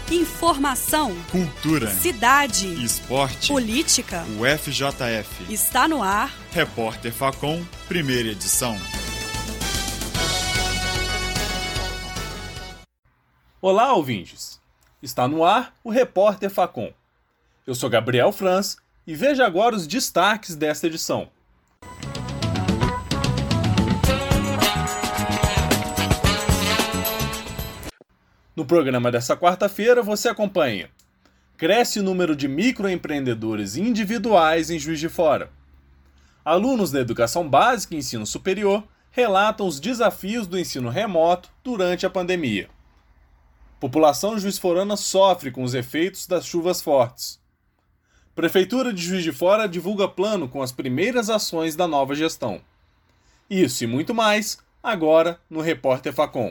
Informação, cultura, cidade, esporte, política. O FJF. Está no ar. Repórter Facom, primeira edição. Olá, ouvintes! Está no ar o Repórter Facom. Eu sou Gabriel Franz e veja agora os destaques desta edição. No programa desta quarta-feira você acompanha: cresce o número de microempreendedores individuais em Juiz de Fora. Alunos da educação básica e ensino superior relatam os desafios do ensino remoto durante a pandemia. População juiz-forana sofre com os efeitos das chuvas fortes. Prefeitura de Juiz de Fora divulga plano com as primeiras ações da nova gestão. Isso e muito mais, agora no Repórter Facom.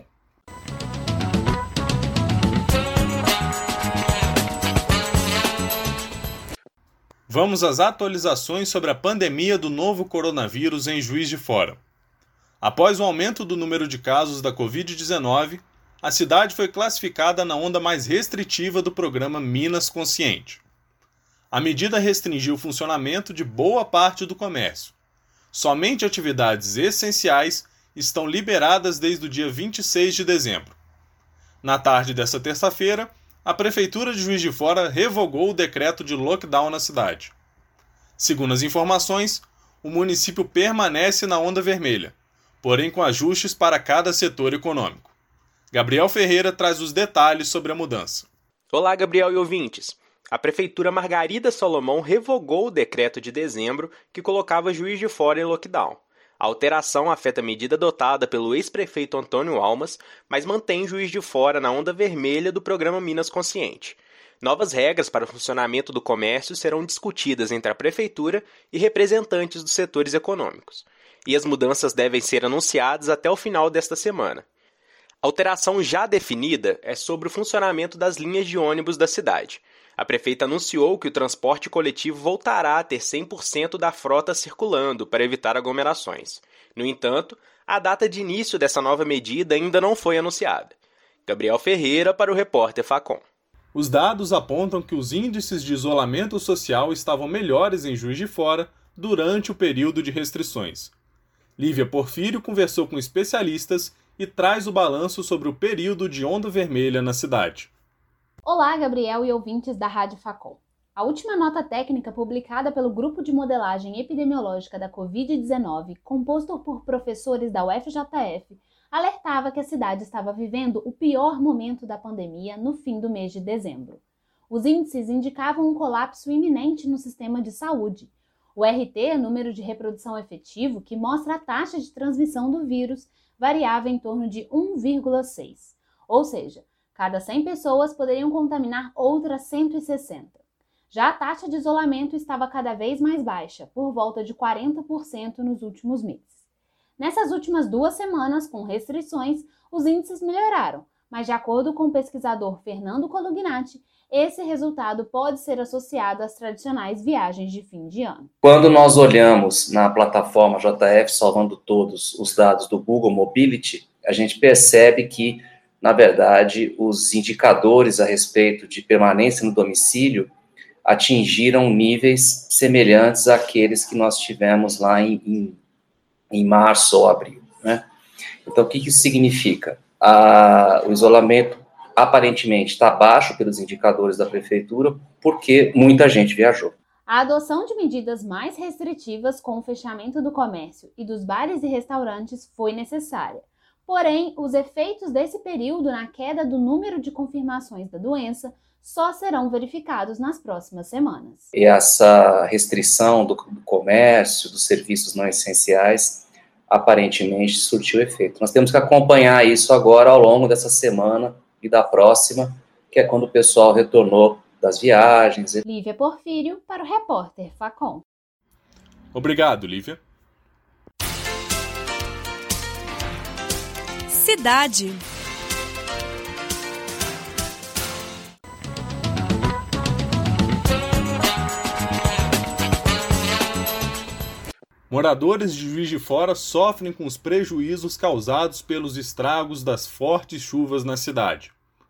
Vamos às atualizações sobre a pandemia do novo coronavírus em Juiz de Fora. Após o aumento do número de casos da Covid-19, a cidade foi classificada na onda mais restritiva do programa Minas Consciente. A medida restringiu o funcionamento de boa parte do comércio. Somente atividades essenciais estão liberadas desde o dia 26 de dezembro. Na tarde desta terça-feira, a Prefeitura de Juiz de Fora revogou o decreto de lockdown na cidade. Segundo as informações, o município permanece na onda vermelha, porém com ajustes para cada setor econômico. Gabriel Ferreira traz os detalhes sobre a mudança. Olá, Gabriel e ouvintes. A Prefeitura Margarida Solomão revogou o decreto de dezembro que colocava Juiz de Fora em lockdown. A alteração afeta a medida adotada pelo ex-prefeito Antônio Almas, mas mantém Juiz de Fora na onda vermelha do programa Minas Consciente. Novas regras para o funcionamento do comércio serão discutidas entre a Prefeitura e representantes dos setores econômicos. E as mudanças devem ser anunciadas até o final desta semana. A alteração já definida é sobre o funcionamento das linhas de ônibus da cidade. A prefeita anunciou que o transporte coletivo voltará a ter 100% da frota circulando para evitar aglomerações. No entanto, a data de início dessa nova medida ainda não foi anunciada. Gabriel Ferreira para o Repórter Facom. Os dados apontam que os índices de isolamento social estavam melhores em Juiz de Fora durante o período de restrições. Lívia Porfírio conversou com especialistas e traz o balanço sobre o período de onda vermelha na cidade. Olá, Gabriel e ouvintes da Rádio Facom. A última nota técnica publicada pelo Grupo de Modelagem Epidemiológica da Covid-19, composto por professores da UFJF, alertava que a cidade estava vivendo o pior momento da pandemia no fim do mês de dezembro. Os índices indicavam um colapso iminente no sistema de saúde. O RT, número de reprodução efetivo, que mostra a taxa de transmissão do vírus, variava em torno de 1,6, ou seja, cada 100 pessoas poderiam contaminar outras 160. Já a taxa de isolamento estava cada vez mais baixa, por volta de 40% nos últimos meses. Nessas últimas 2 semanas, com restrições, os índices melhoraram, mas de acordo com o pesquisador Fernando Colugnati, esse resultado pode ser associado às tradicionais viagens de fim de ano. Quando nós olhamos na plataforma JF, salvando todos os dados do Google Mobility, a gente percebe que, na verdade, os indicadores a respeito de permanência no domicílio atingiram níveis semelhantes àqueles que nós tivemos lá em março ou abril, né? Então, o que isso significa? O isolamento aparentemente está baixo pelos indicadores da prefeitura, porque muita gente viajou. A adoção de medidas mais restritivas com o fechamento do comércio e dos bares e restaurantes foi necessária. Porém, os efeitos desse período na queda do número de confirmações da doença só serão verificados nas próximas semanas. E essa restrição do comércio, dos serviços não essenciais, aparentemente surtiu efeito. Nós temos que acompanhar isso agora ao longo dessa semana e da próxima, que é quando o pessoal retornou das viagens. Lívia Porfírio para o Repórter Facom. Obrigado, Lívia. Cidade. Moradores de Juiz de Fora sofrem com os prejuízos causados pelos estragos das fortes chuvas na cidade.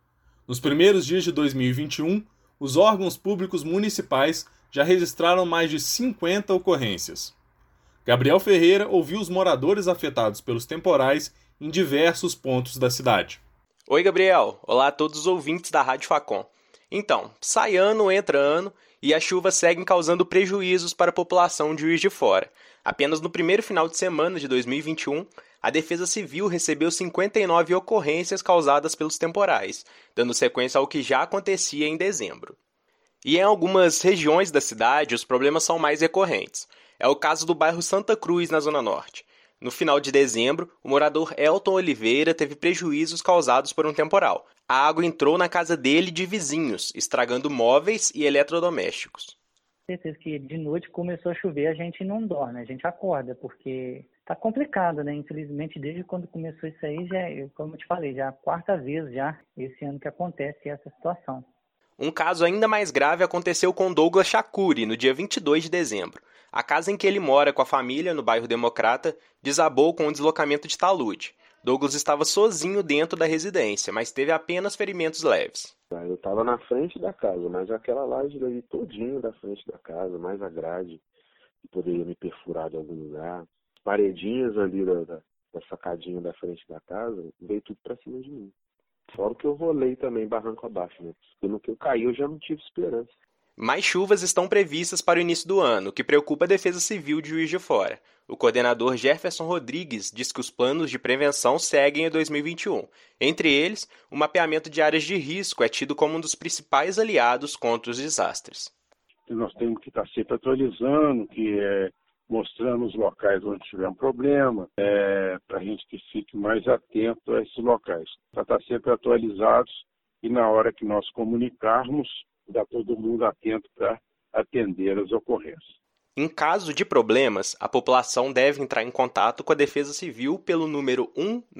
Nos primeiros dias de 2021, os órgãos públicos municipais já registraram mais de 50 ocorrências. Gabriel Ferreira ouviu os moradores afetados pelos temporais em diversos pontos da cidade. Oi, Gabriel. Olá a todos os ouvintes da Rádio Facom. Então, sai ano, entra ano, e as chuvas seguem causando prejuízos para a população de Juiz de Fora. Apenas no primeiro final de semana de 2021, a Defesa Civil recebeu 59 ocorrências causadas pelos temporais, dando sequência ao que já acontecia em dezembro. E em algumas regiões da cidade, os problemas são mais recorrentes. É o caso do bairro Santa Cruz, na Zona Norte. No final de dezembro, o morador Elton Oliveira teve prejuízos causados por um temporal. A água entrou na casa dele e de vizinhos, estragando móveis e eletrodomésticos. Certeza que de noite começou a chover, a gente não dorme, a gente acorda, porque tá complicado, né? Infelizmente, desde quando começou isso aí, como eu te falei, já é a quarta vez já esse ano que acontece essa situação. Um caso ainda mais grave aconteceu com Douglas Chacuri, no dia 22 de dezembro. A casa em que ele mora com a família, no bairro Democrata, desabou com o deslocamento de talude. Douglas estava sozinho dentro da residência, mas teve apenas ferimentos leves. Eu estava na frente da casa, mas aquela laje ali todinho da frente da casa, mais a grade, que poderia me perfurar de algum lugar. As paredinhas ali da sacadinha da frente da casa, veio tudo para cima de mim. Fora que eu rolei também barranco abaixo, né? Porque no que eu caí eu já não tive esperança. Mais chuvas estão previstas para o início do ano, o que preocupa a Defesa Civil de Juiz de Fora. O coordenador Jefferson Rodrigues diz que os planos de prevenção seguem em 2021. Entre eles, o mapeamento de áreas de risco é tido como um dos principais aliados contra os desastres. Nós temos que estar sempre atualizando, mostrando os locais onde tiver um problema, para a gente que fique mais atento a esses locais. Para estar sempre atualizados e na hora que nós comunicarmos, dá todo mundo atento para atender as ocorrências. Em caso de problemas, a população deve entrar em contato com a Defesa Civil pelo número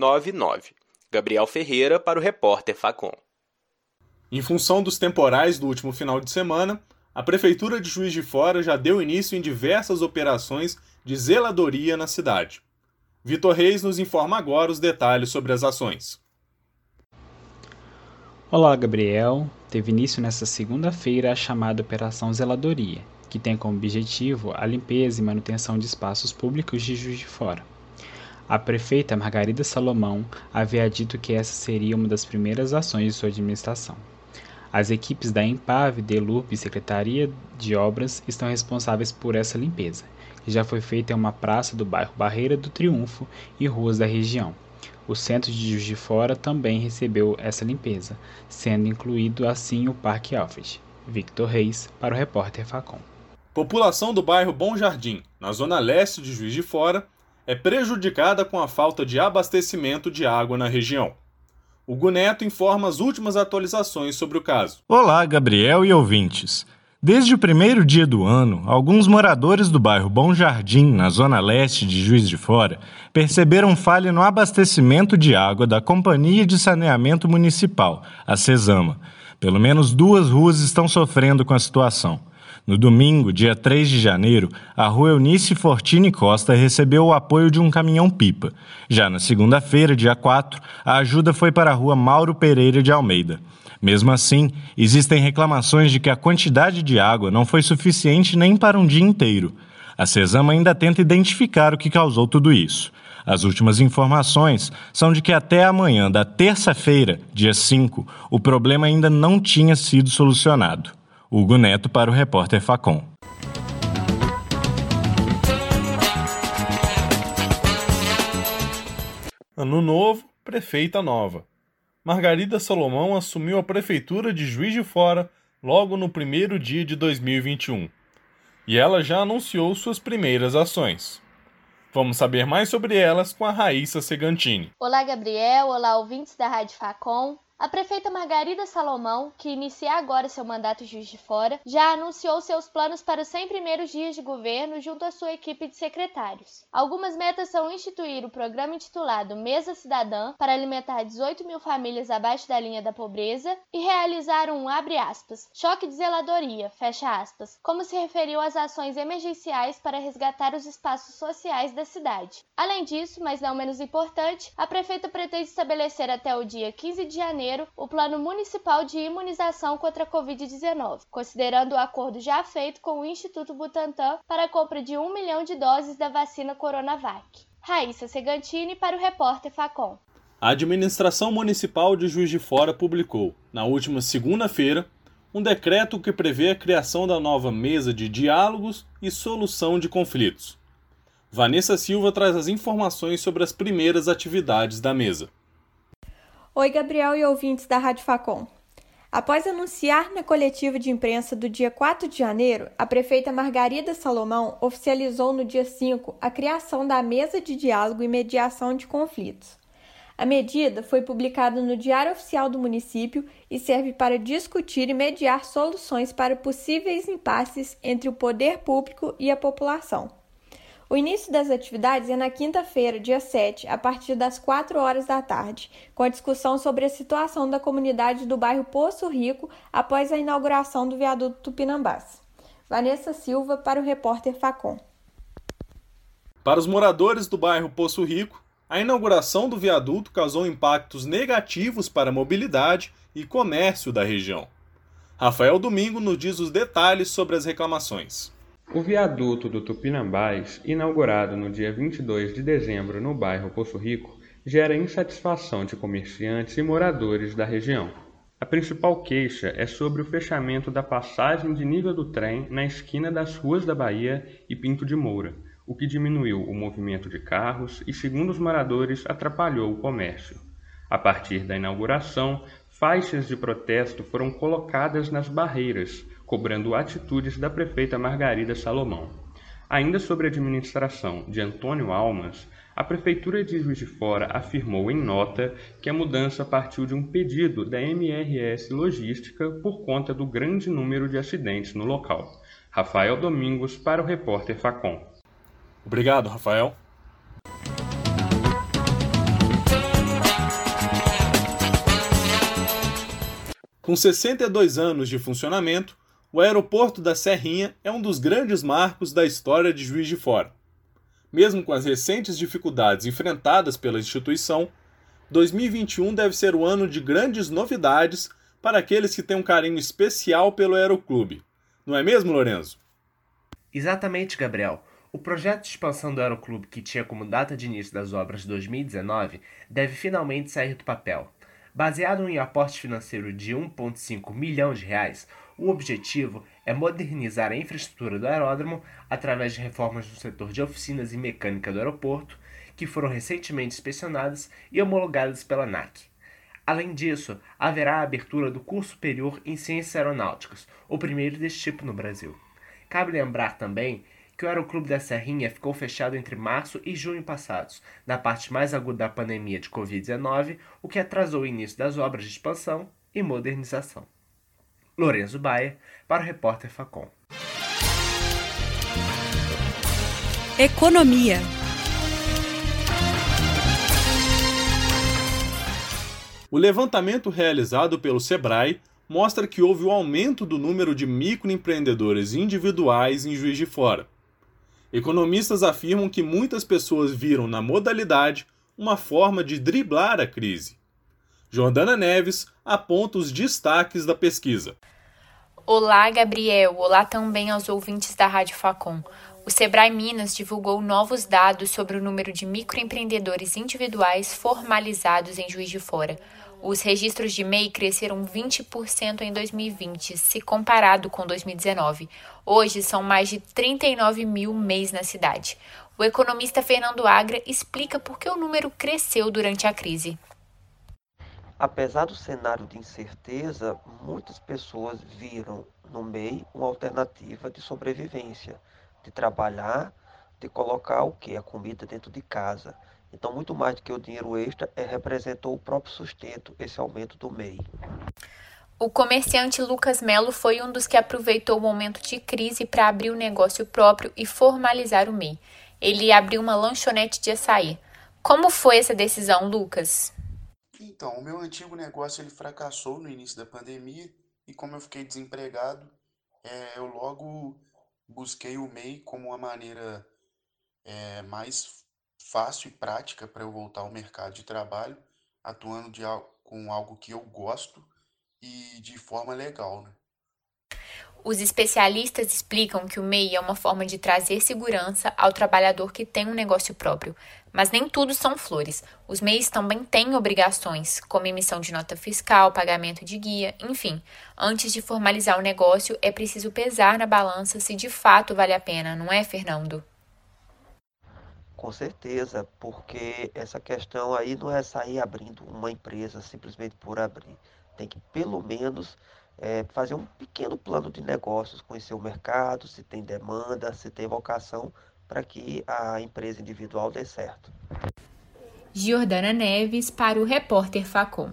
199. Gabriel Ferreira para o repórter Facom. Em função dos temporais do último final de semana, a Prefeitura de Juiz de Fora já deu início em diversas operações de zeladoria na cidade. Vitor Reis nos informa agora os detalhes sobre as ações. Olá, Gabriel. Teve início nesta segunda-feira a chamada Operação Zeladoria, que tem como objetivo a limpeza e manutenção de espaços públicos de Juiz de Fora. A prefeita Margarida Salomão havia dito que essa seria uma das primeiras ações de sua administração. As equipes da EMPAV, DELURB e Secretaria de Obras estão responsáveis por essa limpeza, que já foi feita em uma praça do bairro Barreira do Triunfo e ruas da região. O centro de Juiz de Fora também recebeu essa limpeza, sendo incluído assim o Parque Alfred. Victor Reis para o repórter Facom. População do bairro Bom Jardim, na zona leste de Juiz de Fora, é prejudicada com a falta de abastecimento de água na região. Hugo Neto informa as últimas atualizações sobre o caso. Olá, Gabriel e ouvintes. Desde o primeiro dia do ano, alguns moradores do bairro Bom Jardim, na zona leste de Juiz de Fora, perceberam falha no abastecimento de água da Companhia de Saneamento Municipal, a Cesama. Pelo menos 2 ruas estão sofrendo com a situação. No domingo, dia 3 de janeiro, a rua Eunice Fortini Costa recebeu o apoio de um caminhão-pipa. Já na segunda-feira, dia 4, a ajuda foi para a rua Mauro Pereira de Almeida. Mesmo assim, existem reclamações de que a quantidade de água não foi suficiente nem para um dia inteiro. A Cesama ainda tenta identificar o que causou tudo isso. As últimas informações são de que até amanhã da terça-feira, dia 5, o problema ainda não tinha sido solucionado. Hugo Neto para o repórter Facom. Ano novo, prefeita nova. Margarida Salomão assumiu a prefeitura de Juiz de Fora logo no primeiro dia de 2021. E ela já anunciou suas primeiras ações. Vamos saber mais sobre elas com a Raíssa Segantini. Olá, Gabriel. Olá, ouvintes da Rádio Facom. A prefeita Margarida Salomão, que inicia agora seu mandato em Juiz de Fora, já anunciou seus planos para os 100 primeiros dias de governo junto à sua equipe de secretários. Algumas metas são instituir o programa intitulado Mesa Cidadã para alimentar 18 mil famílias abaixo da linha da pobreza e realizar um, abre aspas, choque de zeladoria, fecha aspas, como se referiu às ações emergenciais para resgatar os espaços sociais da cidade. Além disso, mas não menos importante, a prefeita pretende estabelecer até o dia 15 de janeiro janeiro o Plano Municipal de Imunização contra a Covid-19, considerando o acordo já feito com o Instituto Butantan para a compra de 1 milhão de doses da vacina Coronavac. Raíssa Segantini para o repórter Facom. A Administração Municipal de Juiz de Fora publicou, na última segunda-feira, um decreto que prevê a criação da nova mesa de diálogos e solução de conflitos. Vanessa Silva traz as informações sobre as primeiras atividades da mesa. Oi, Gabriel e ouvintes da Rádio Facom. Após anunciar na coletiva de imprensa do dia 4 de janeiro, a prefeita Margarida Salomão oficializou no dia 5 a criação da Mesa de Diálogo e Mediação de Conflitos. A medida foi publicada no Diário Oficial do município e serve para discutir e mediar soluções para possíveis impasses entre o poder público e a população. O início das atividades é na quinta-feira, dia 7, a partir das 4 horas da tarde, com a discussão sobre a situação da comunidade do bairro Poço Rico após a inauguração do viaduto Tupinambás. Vanessa Silva para o repórter Facom. Para os moradores do bairro Poço Rico, a inauguração do viaduto causou impactos negativos para a mobilidade e comércio da região. Rafael Domingo nos diz os detalhes sobre as reclamações. O viaduto do Tupinambás, inaugurado no dia 22 de dezembro no bairro Poço Rico, gera insatisfação de comerciantes e moradores da região. A principal queixa é sobre o fechamento da passagem de nível do trem na esquina das Ruas da Bahia e Pinto de Moura, o que diminuiu o movimento de carros e, segundo os moradores, atrapalhou o comércio. A partir da inauguração, faixas de protesto foram colocadas nas barreiras, cobrando atitudes da prefeita Margarida Salomão. Ainda sobre a administração de Antônio Almas, a Prefeitura de Juiz de Fora afirmou em nota que a mudança partiu de um pedido da MRS Logística por conta do grande número de acidentes no local. Rafael Domingos para o repórter Facom. Obrigado, Rafael. Com 62 anos de funcionamento, o aeroporto da Serrinha é um dos grandes marcos da história de Juiz de Fora. Mesmo com as recentes dificuldades enfrentadas pela instituição, 2021 deve ser o ano de grandes novidades para aqueles que têm um carinho especial pelo Aeroclube. Não é mesmo, Lorenzo? Exatamente, Gabriel. O projeto de expansão do Aeroclube, que tinha como data de início das obras 2019, deve finalmente sair do papel. Baseado em aporte financeiro de 1,5 milhão de reais, o objetivo é modernizar a infraestrutura do aeródromo através de reformas no setor de oficinas e mecânica do aeroporto, que foram recentemente inspecionadas e homologadas pela ANAC. Além disso, haverá a abertura do curso superior em Ciências Aeronáuticas, o primeiro desse tipo no Brasil. Cabe lembrar também que o Aeroclube da Serrinha ficou fechado entre março e junho passados, na parte mais aguda da pandemia de Covid-19, o que atrasou o início das obras de expansão e modernização. Lorenzo Baia, para o repórter Facom. Economia. O levantamento realizado pelo Sebrae mostra que houve um aumento do número de microempreendedores individuais em Juiz de Fora. Economistas afirmam que muitas pessoas viram na modalidade uma forma de driblar a crise. Jordana Neves aponta os destaques da pesquisa. Olá, Gabriel. Olá também aos ouvintes da Rádio Facom. O Sebrae Minas divulgou novos dados sobre o número de microempreendedores individuais formalizados em Juiz de Fora. Os registros de MEI cresceram 20% em 2020, se comparado com 2019. Hoje, são mais de 39 mil MEIs na cidade. O economista Fernando Agra explica por que o número cresceu durante a crise. Apesar do cenário de incerteza, muitas pessoas viram no MEI uma alternativa de sobrevivência, de trabalhar, de colocar a comida dentro de casa. Então, muito mais do que o dinheiro extra, representou o próprio sustento, esse aumento do MEI. O comerciante Lucas Melo foi um dos que aproveitou o momento de crise para abrir o negócio próprio e formalizar o MEI. Ele abriu uma lanchonete de açaí. Como foi essa decisão, Lucas? Então, o meu antigo negócio ele fracassou no início da pandemia e como eu fiquei desempregado, eu logo busquei o MEI como uma maneira mais fácil e prática para eu voltar ao mercado de trabalho, atuando com algo que eu gosto e de forma legal, né? Os especialistas explicam que o MEI é uma forma de trazer segurança ao trabalhador que tem um negócio próprio. Mas nem tudo são flores. Os MEIs também têm obrigações, como emissão de nota fiscal, pagamento de guia, enfim. Antes de formalizar o negócio, é preciso pesar na balança se de fato vale a pena, não é, Fernando? Com certeza, porque essa questão aí não é sair abrindo uma empresa simplesmente por abrir. Tem que, pelo menos, fazer um pequeno plano de negócios, conhecer o mercado, se tem demanda, se tem vocação, para que a empresa individual dê certo. Giordana Neves para o Repórter Facom.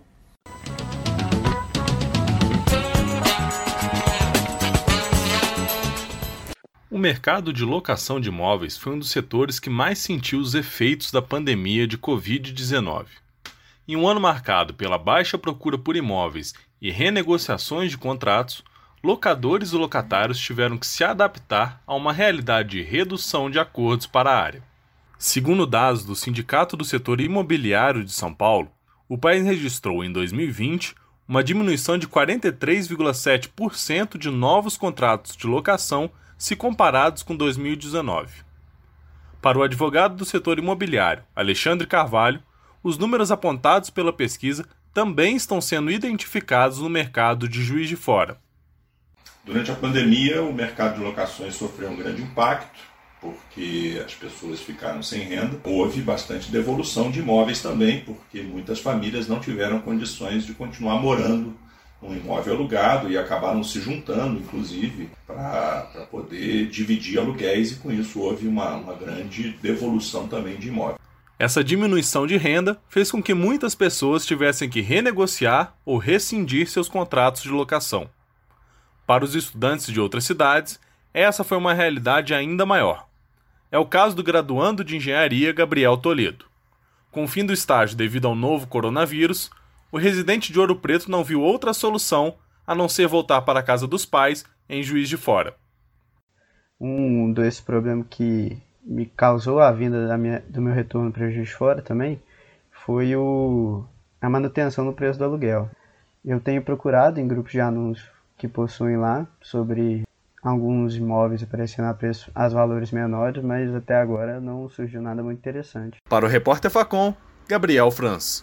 O mercado de locação de imóveis foi um dos setores que mais sentiu os efeitos da pandemia de Covid-19. Em um ano marcado pela baixa procura por imóveis e renegociações de contratos, locadores e locatários tiveram que se adaptar a uma realidade de redução de acordos para a área. Segundo dados do Sindicato do Setor Imobiliário de São Paulo, o país registrou em 2020 uma diminuição de 43,7% de novos contratos de locação se comparados com 2019. Para o advogado do setor imobiliário, Alexandre Carvalho, os números apontados pela pesquisa também estão sendo identificados no mercado de Juiz de Fora. Durante a pandemia, o mercado de locações sofreu um grande impacto, porque as pessoas ficaram sem renda. Houve bastante devolução de imóveis também, porque muitas famílias não tiveram condições de continuar morando num imóvel alugado e acabaram se juntando, inclusive, para poder dividir aluguéis, e com isso houve uma grande devolução também de imóveis. Essa diminuição de renda fez com que muitas pessoas tivessem que renegociar ou rescindir seus contratos de locação. Para os estudantes de outras cidades, essa foi uma realidade ainda maior. É o caso do graduando de engenharia Gabriel Toledo. Com o fim do estágio devido ao novo coronavírus, o residente de Ouro Preto não viu outra solução a não ser voltar para a casa dos pais em Juiz de Fora. Um dos problemas que me causou a vinda do meu retorno para Juiz de Fora também foi a manutenção do preço do aluguel. Eu tenho procurado em grupos de anúncios que possuem lá sobre alguns imóveis aparecendo a valores menores, mas até agora não surgiu nada muito interessante. Para o Repórter Facom, Gabriel Franz.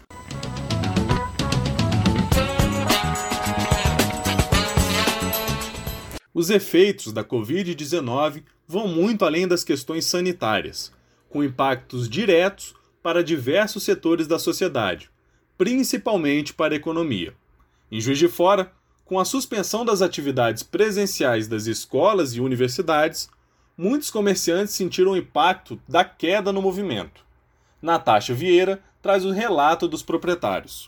Os efeitos da Covid-19 vão muito além das questões sanitárias, com impactos diretos para diversos setores da sociedade, principalmente para a economia. Em Juiz de Fora, com a suspensão das atividades presenciais das escolas e universidades, muitos comerciantes sentiram o impacto da queda no movimento. Natasha Vieira traz o relato dos proprietários.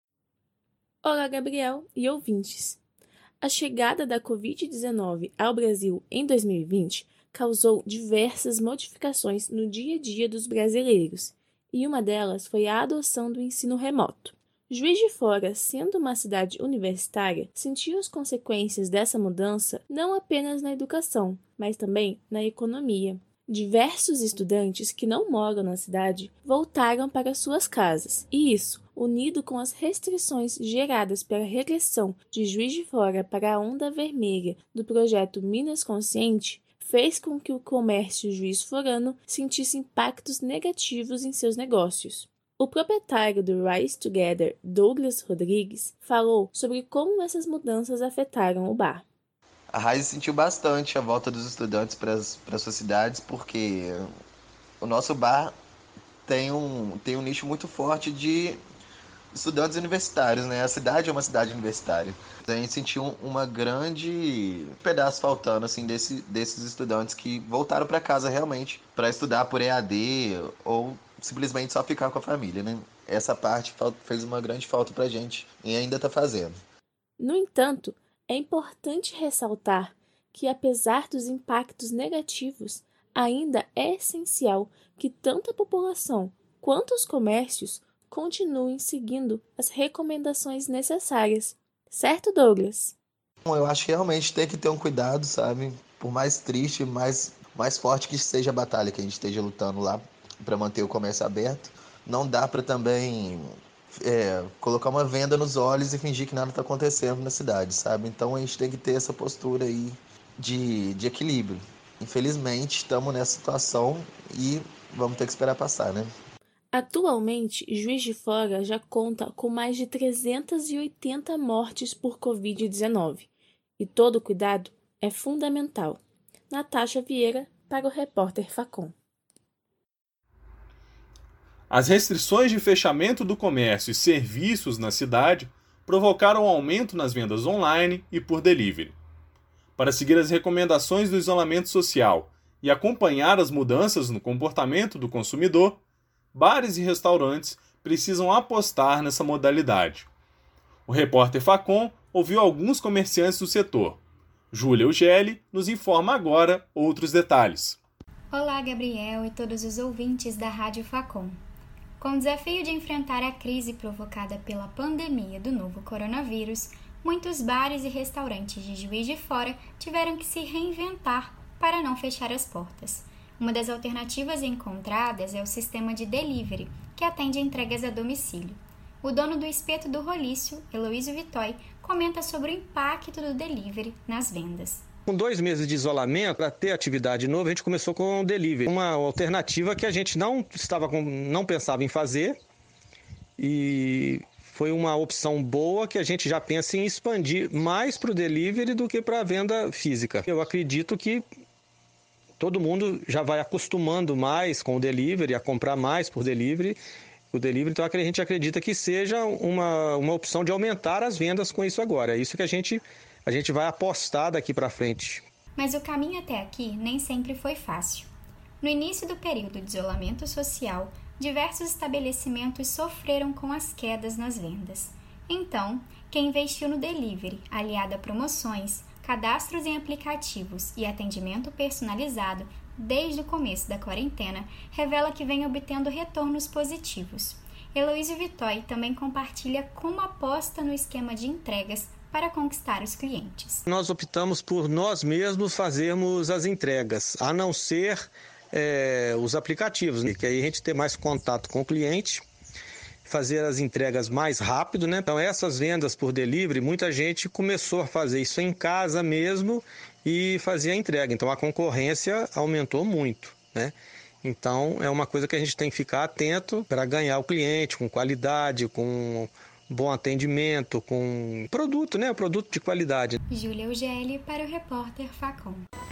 Olá, Gabriel e ouvintes. A chegada da Covid-19 ao Brasil em 2020 causou diversas modificações no dia a dia dos brasileiros, e uma delas foi a adoção do ensino remoto. Juiz de Fora, sendo uma cidade universitária, sentiu as consequências dessa mudança não apenas na educação, mas também na economia. Diversos estudantes que não moram na cidade voltaram para suas casas, e isso, unido com as restrições geradas pela regressão de Juiz de Fora para a onda vermelha do projeto Minas Consciente, fez com que o comércio juiz-forano sentisse impactos negativos em seus negócios. O proprietário do Rise Together, Douglas Rodrigues, falou sobre como essas mudanças afetaram o bar. A Rise sentiu bastante a volta dos estudantes para as suas cidades, porque o nosso bar tem um nicho muito forte de estudantes universitários, né? A cidade é uma cidade universitária. A gente sentiu uma grande pedaço faltando assim, desses estudantes que voltaram para casa realmente para estudar por EAD ou simplesmente só ficar com a família, né? Essa parte fez uma grande falta pra gente e ainda está fazendo. No entanto, é importante ressaltar que, apesar dos impactos negativos, ainda é essencial que tanto a população quanto os comércios continuem seguindo as recomendações necessárias. Certo, Douglas? Eu acho que realmente tem que ter um cuidado, sabe? Por mais triste, mais forte que seja a batalha que a gente esteja lutando lá para manter o comércio aberto, não dá para também colocar uma venda nos olhos e fingir que nada está acontecendo na cidade, sabe? Então a gente tem que ter essa postura aí de equilíbrio. Infelizmente, estamos nessa situação e vamos ter que esperar passar, né? Atualmente, Juiz de Fora já conta com mais de 380 mortes por Covid-19 e todo cuidado é fundamental. Natasha Vieira, para o repórter Facom. As restrições de fechamento do comércio e serviços na cidade provocaram um aumento nas vendas online e por delivery. Para seguir as recomendações do isolamento social e acompanhar as mudanças no comportamento do consumidor, bares e restaurantes precisam apostar nessa modalidade. O repórter Facom ouviu alguns comerciantes do setor. Júlia Ugeli nos informa agora outros detalhes. Olá, Gabriel e todos os ouvintes da Rádio Facom. Com o desafio de enfrentar a crise provocada pela pandemia do novo coronavírus, muitos bares e restaurantes de Juiz de Fora tiveram que se reinventar para não fechar as portas. Uma das alternativas encontradas é o sistema de delivery, que atende entregas a domicílio. O dono do Espeto do Roliço, Heloísio Vitói, comenta sobre o impacto do delivery nas vendas. Com 2 meses de isolamento, para ter atividade nova, a gente começou com o delivery. Uma alternativa que a gente não pensava em fazer e foi uma opção boa que a gente já pensa em expandir mais para o delivery do que para a venda física. Eu acredito que todo mundo já vai acostumando mais com o delivery, a comprar mais por delivery. O delivery, então a gente acredita que seja uma opção de aumentar as vendas com isso agora. É isso que a gente vai apostar daqui para frente. Mas o caminho até aqui nem sempre foi fácil. No início do período de isolamento social, diversos estabelecimentos sofreram com as quedas nas vendas. Então, quem investiu no delivery, aliado a promoções, cadastros em aplicativos e atendimento personalizado desde o começo da quarentena, revela que vem obtendo retornos positivos. Heloísio Vitói também compartilha como aposta no esquema de entregas para conquistar os clientes. Nós optamos por nós mesmos fazermos as entregas, a não ser os aplicativos, né? Que aí a gente tem mais contato com o cliente, fazer as entregas mais rápido, né? Então essas vendas por delivery, muita gente começou a fazer isso em casa mesmo e fazer a entrega. Então a concorrência aumentou muito, né? Então é uma coisa que a gente tem que ficar atento para ganhar o cliente com qualidade, com bom atendimento, com produto, né? Produto de qualidade. Júlia Ugeli para o repórter Facom.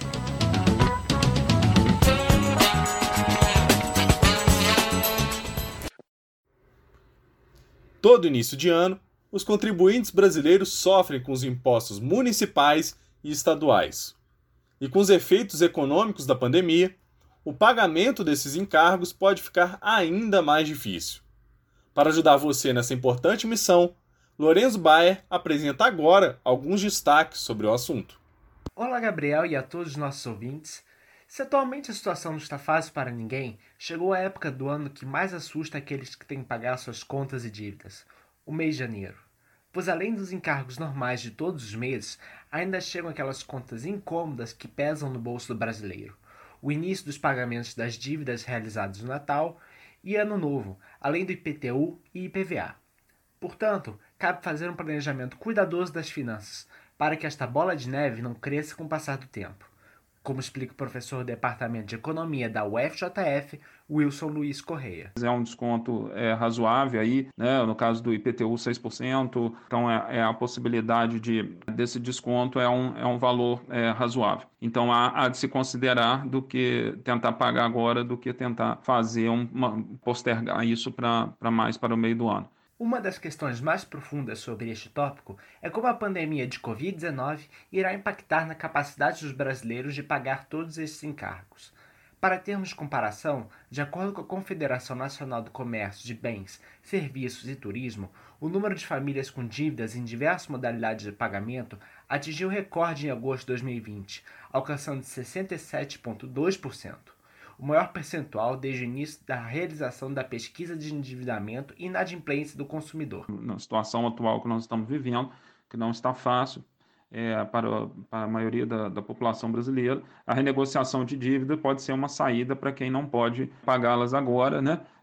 Todo início de ano, os contribuintes brasileiros sofrem com os impostos municipais e estaduais. E com os efeitos econômicos da pandemia, o pagamento desses encargos pode ficar ainda mais difícil. Para ajudar você nessa importante missão, Lorenzo Bayer apresenta agora alguns destaques sobre o assunto. Olá, Gabriel, e a todos os nossos ouvintes. Se atualmente a situação não está fácil para ninguém, chegou a época do ano que mais assusta aqueles que têm que pagar suas contas e dívidas, o mês de janeiro. Pois além dos encargos normais de todos os meses, ainda chegam aquelas contas incômodas que pesam no bolso do brasileiro. O início dos pagamentos das dívidas realizados no Natal e Ano Novo, além do IPTU e IPVA. Portanto, cabe fazer um planejamento cuidadoso das finanças, para que esta bola de neve não cresça com o passar do tempo. Como explica o professor do Departamento de Economia da UFJF, Wilson Luiz Correia. É um desconto razoável aí, né? No caso do IPTU 6%, então a possibilidade desse desconto é um valor razoável. Então há de se considerar do que tentar pagar agora, do que tentar fazer postergar isso para o meio do ano. Uma das questões mais profundas sobre este tópico é como a pandemia de Covid-19 irá impactar na capacidade dos brasileiros de pagar todos esses encargos. Para termos comparação, de acordo com a Confederação Nacional do Comércio de Bens, Serviços e Turismo, o número de famílias com dívidas em diversas modalidades de pagamento atingiu recorde em agosto de 2020, alcançando 67,2%. O maior percentual desde o início da realização da pesquisa de endividamento e inadimplência do consumidor. Na situação atual que nós estamos vivendo, que não está fácil para a maioria da população brasileira, a renegociação de dívida pode ser uma saída para quem não pode pagá-las agora, né?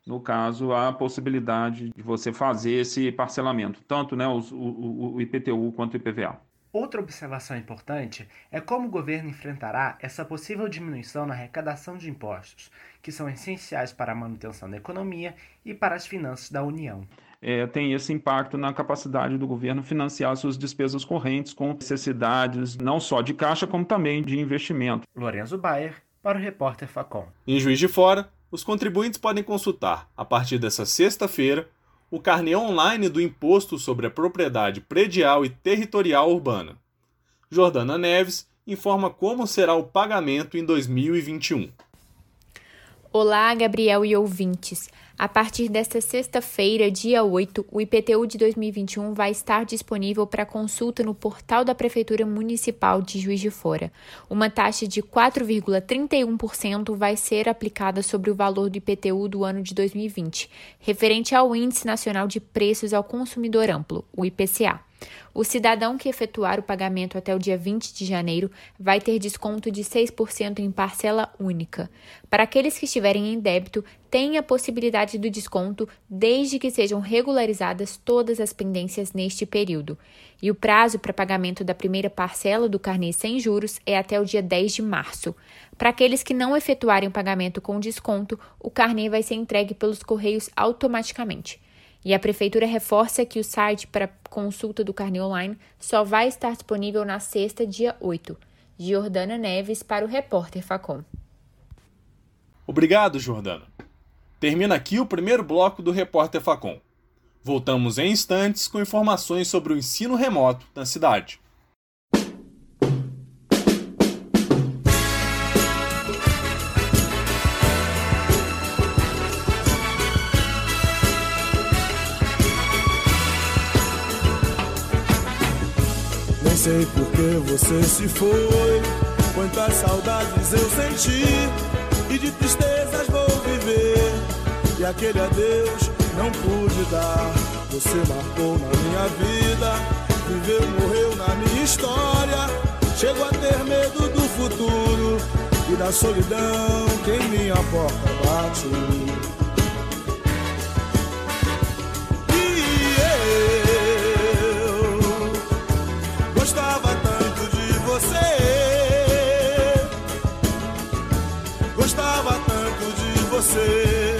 no caso, a possibilidade de você fazer esse parcelamento, tanto né, o IPTU quanto o IPVA. Outra observação importante é como o governo enfrentará essa possível diminuição na arrecadação de impostos, que são essenciais para a manutenção da economia e para as finanças da União. Tem esse impacto na capacidade do governo financiar suas despesas correntes com necessidades não só de caixa, como também de investimento. Lorenzo Bayer, para o repórter Facom. Em Juiz de Fora, os contribuintes podem consultar, a partir dessa sexta-feira, o carnê online do Imposto sobre a Propriedade Predial e Territorial Urbana. Jordana Neves informa como será o pagamento em 2021. Olá, Gabriel e ouvintes. A partir desta sexta-feira, dia 8, o IPTU de 2021 vai estar disponível para consulta no portal da Prefeitura Municipal de Juiz de Fora. Uma taxa de 4,31% vai ser aplicada sobre o valor do IPTU do ano de 2020, referente ao Índice Nacional de Preços ao Consumidor Amplo, o IPCA. O cidadão que efetuar o pagamento até o dia 20 de janeiro vai ter desconto de 6% em parcela única. Para aqueles que estiverem em débito, tem a possibilidade do desconto desde que sejam regularizadas todas as pendências neste período. E o prazo para pagamento da primeira parcela do carnê sem juros é até o dia 10 de março. Para aqueles que não efetuarem o pagamento com desconto, o carnê vai ser entregue pelos Correios automaticamente. E a Prefeitura reforça que o site para consulta do carnê online só vai estar disponível na sexta, dia 8. Jordana Neves para o repórter Facom. Obrigado, Jordana. Termina aqui o primeiro bloco do repórter Facom. Voltamos em instantes com informações sobre o ensino remoto na cidade. Nem sei por que você se foi, quantas saudades eu senti, e de tristezas vou viver, e aquele adeus não pude dar. Você marcou na minha vida, viveu, morreu na minha história. Chego a ter medo do futuro e da solidão que em minha porta bate. Gostava tanto de você, gostava tanto de você.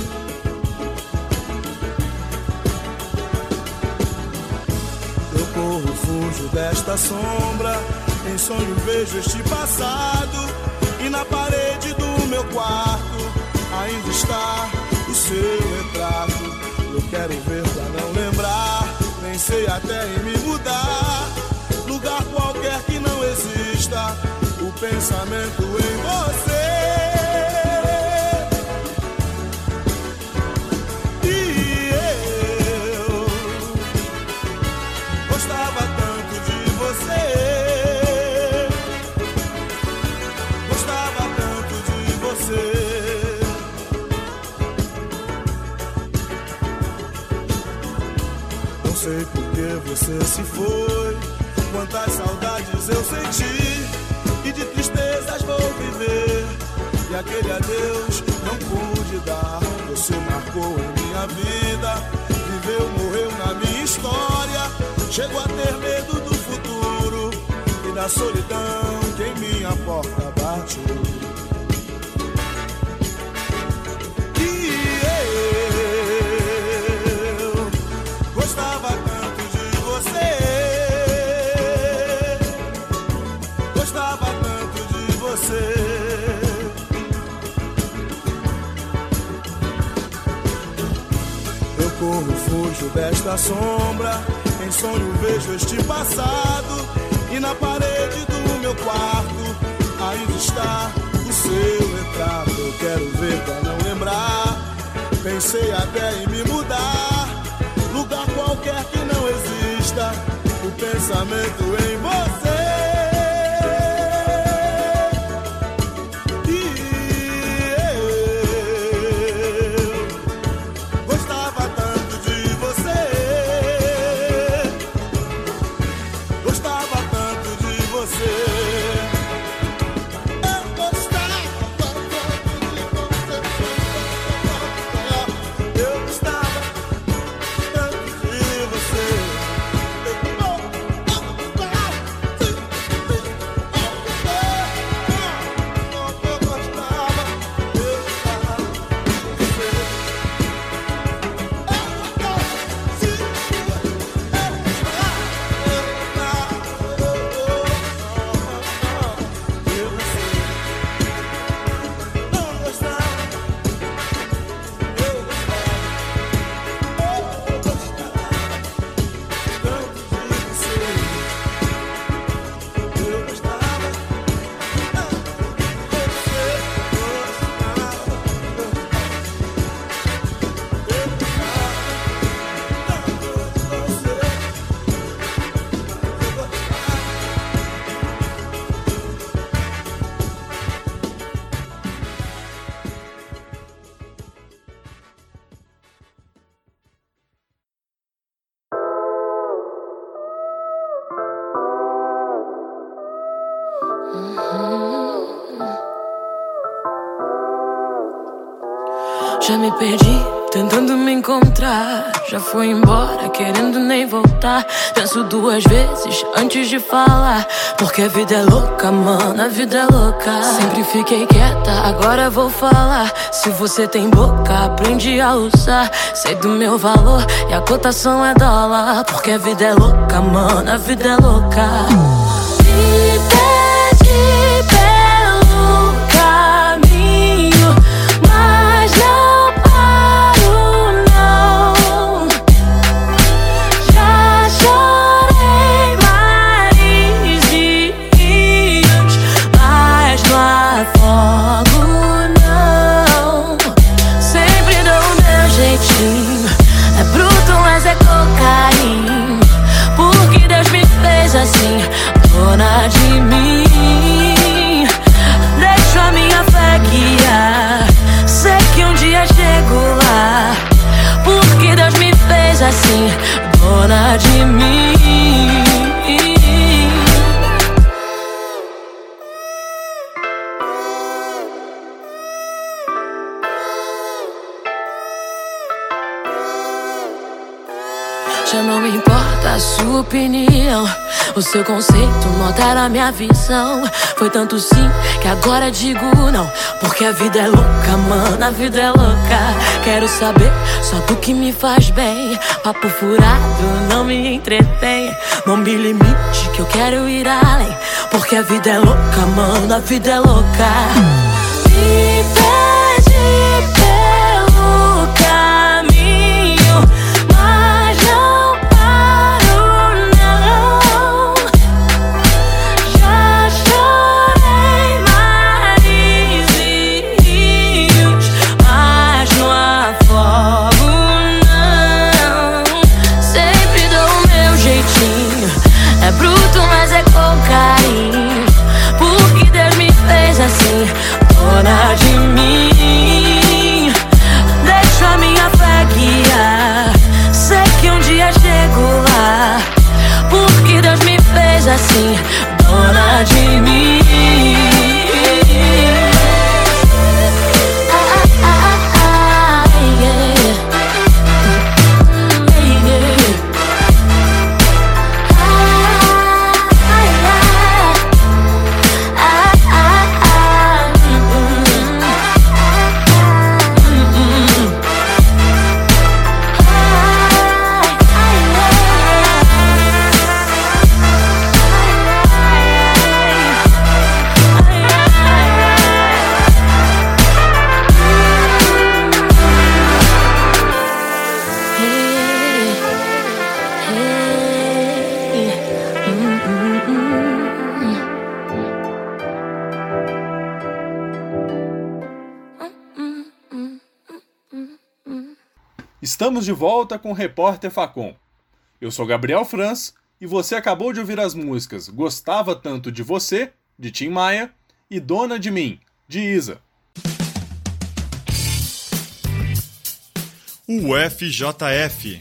Eu corro, fujo desta sombra, em sonho vejo este passado, e na parede do meu quarto ainda está o seu retrato. Eu quero ver pra não lembrar, pensei até em me mudar, lugar qualquer que não exista o pensamento em você. E eu gostava tanto de você, gostava tanto de você. Não sei por que você se foi, quantas saudades eu senti, e de tristezas vou viver, e aquele adeus não pude dar. Você marcou em minha vida, viveu, morreu na minha história. Chego a ter medo do futuro e da solidão que em minha porta bate. E eu gostava tanto de você, gostava tanto de você. Eu corro, fujo desta sombra, em sonho vejo este passado, e na parede do meu quarto ainda está o seu retrato. Eu quero ver pra não lembrar, pensei até em me mudar, lugar qualquer que não exista o pensamento em você. me perdi, tentando me encontrar. Já foi embora, querendo nem voltar. Penso duas vezes antes de falar, porque a vida é louca, mano, a vida é louca. Sempre fiquei quieta, agora vou falar. Se você tem boca, aprende a usar. Sei do meu valor e a cotação é dólar, porque a vida é louca, mano, a vida é louca. Me perdi pelo caminho, mas não paro, não. Já chorei mares e rios, mas não afogo, não. Sempre dou o meu jeitinho, é bruto, mas é com carinho, porque Deus me fez assim, dona de mim. Deixo a minha fé guiar, sei que um dia chego lá, porque Deus me fez assim, dona de mim. Já não me importa a sua opinião, o seu conceito não altera a minha visão. Foi tanto sim que agora digo não, porque a vida é louca, mano, a vida é louca. Quero saber só do que me faz bem, papo furado não me entretém. Não me limite que eu quero ir além, porque a vida é louca, mano, a vida é louca. Me perde pelo caminho, mas não assim, dona de mim. Deixo a minha fé guiar, sei que um dia chego lá, porque Deus me fez assim, dona de mim. Estamos de volta com o Repórter Facom. Eu sou Gabriel Franz e você acabou de ouvir as músicas Gostava Tanto de Você, de Tim Maia, e Dona de Mim, de Isa. UFJF.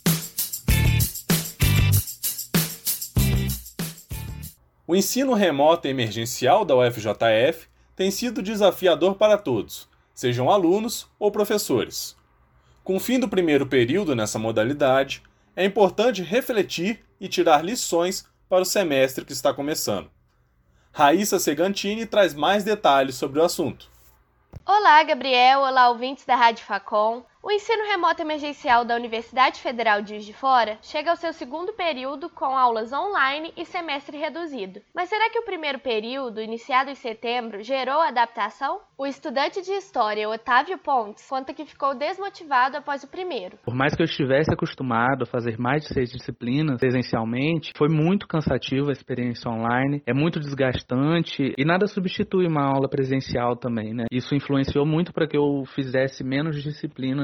O ensino remoto emergencial da UFJF tem sido desafiador para todos, sejam alunos ou professores. Com o fim do primeiro período nessa modalidade, é importante refletir e tirar lições para o semestre que está começando. Raíssa Segantini traz mais detalhes sobre o assunto. Olá, Gabriel. Olá, ouvintes da Rádio Facom. O ensino remoto emergencial da Universidade Federal de Juiz de Fora chega ao seu segundo período com aulas online e semestre reduzido. Mas será que o primeiro período, iniciado em setembro, gerou adaptação? O estudante de História, Otávio Pontes, conta que ficou desmotivado após o primeiro. Por mais que eu estivesse acostumado a fazer mais de 6 disciplinas presencialmente, foi muito cansativa a experiência online, é muito desgastante e nada substitui uma aula presencial também, né? Isso influenciou muito para que eu fizesse menos disciplinas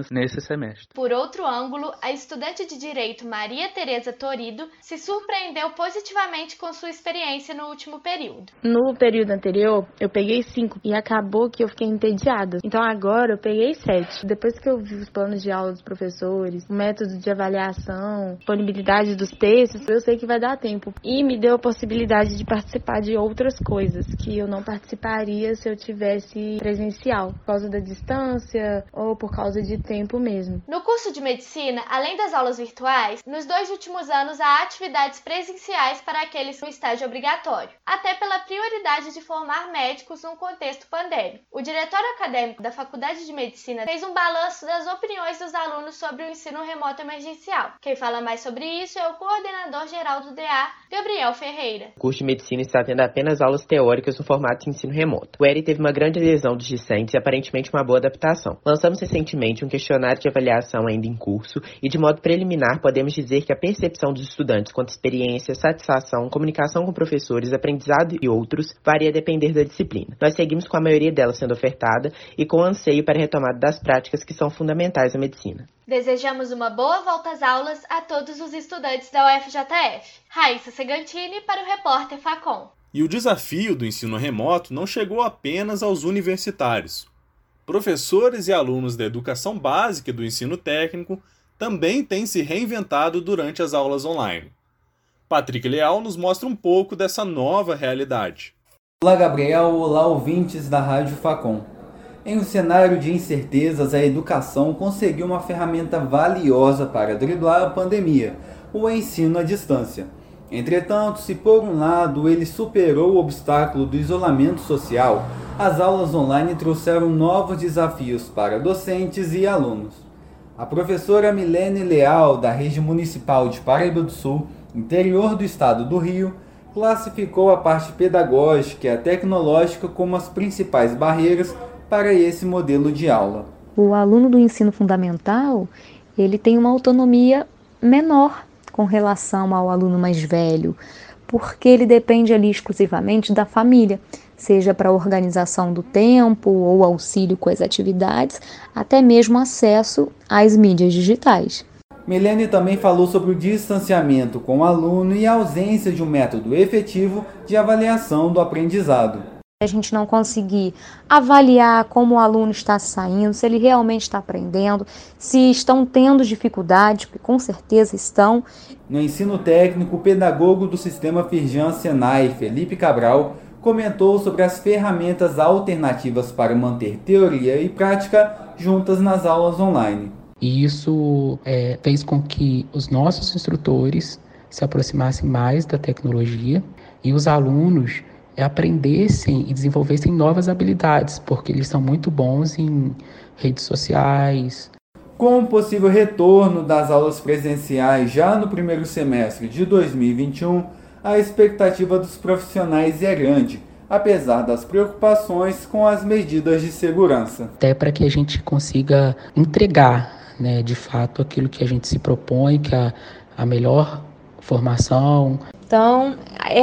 nesse semestre. Por outro ângulo, a estudante de Direito Maria Tereza Torido se surpreendeu positivamente com sua experiência no último período. No período anterior, eu peguei 5 e acabou que eu fiquei entediada. Então agora eu peguei 7. Depois que eu vi os planos de aula dos professores, o método de avaliação, disponibilidade dos textos, eu sei que vai dar tempo. E me deu a possibilidade de participar de outras coisas que eu não participaria se eu tivesse presencial, por causa da distância ou por causa de tempo mesmo. No curso de medicina, além das aulas virtuais, nos 2 últimos anos há atividades presenciais para aqueles no estágio obrigatório, até pela prioridade de formar médicos num contexto pandêmico. O diretório acadêmico da Faculdade de Medicina fez um balanço das opiniões dos alunos sobre o ensino remoto emergencial. Quem fala mais sobre isso é o coordenador-geral do DA, Gabriel Ferreira. O curso de medicina está tendo apenas aulas teóricas no formato de ensino remoto. O ERI teve uma grande adesão dos discentes e aparentemente uma boa adaptação. Lançamos recentemente um questionário de avaliação ainda em curso e, de modo preliminar, podemos dizer que a percepção dos estudantes quanto à experiência, satisfação, comunicação com professores, aprendizado e outros varia a depender da disciplina. Nós seguimos com a maioria delas sendo ofertada e com anseio para a retomada das práticas que são fundamentais à medicina. Desejamos uma boa volta às aulas a todos os estudantes da UFJF. Raíssa Segantini para o Repórter Facom. E o desafio do ensino remoto não chegou apenas aos universitários. Professores e alunos da educação básica e do ensino técnico também têm se reinventado durante as aulas online. Patrick Leal nos mostra um pouco dessa nova realidade. Olá, Gabriel. Olá, ouvintes da Rádio Facom. Em um cenário de incertezas, a educação conseguiu uma ferramenta valiosa para driblar a pandemia, o ensino à distância. Entretanto, se por um lado ele superou o obstáculo do isolamento social, as aulas online trouxeram novos desafios para docentes e alunos. A professora Milene Leal, da Rede Municipal de Paraíba do Sul, interior do estado do Rio, classificou a parte pedagógica e a tecnológica como as principais barreiras para esse modelo de aula. O aluno do ensino fundamental, ele tem uma autonomia menor com relação ao aluno mais velho, porque ele depende ali exclusivamente da família, seja para a organização do tempo ou auxílio com as atividades, até mesmo acesso às mídias digitais. Milene também falou sobre o distanciamento com o aluno e a ausência de um método efetivo de avaliação do aprendizado. A gente não conseguir avaliar como o aluno está saindo, se ele realmente está aprendendo, se estão tendo dificuldades, porque com certeza estão. No ensino técnico, o pedagogo do sistema Firjan-Senai, Felipe Cabral, comentou sobre as ferramentas alternativas para manter teoria e prática juntas nas aulas online. E isso fez com que os nossos instrutores se aproximassem mais da tecnologia e os alunos aprendessem e desenvolvessem novas habilidades, porque eles são muito bons em redes sociais. Com o possível retorno das aulas presenciais já no primeiro semestre de 2021, a expectativa dos profissionais é grande, apesar das preocupações com as medidas de segurança. Até para que a gente consiga entregar, de fato, aquilo que a gente se propõe, que é a melhor formação. Então,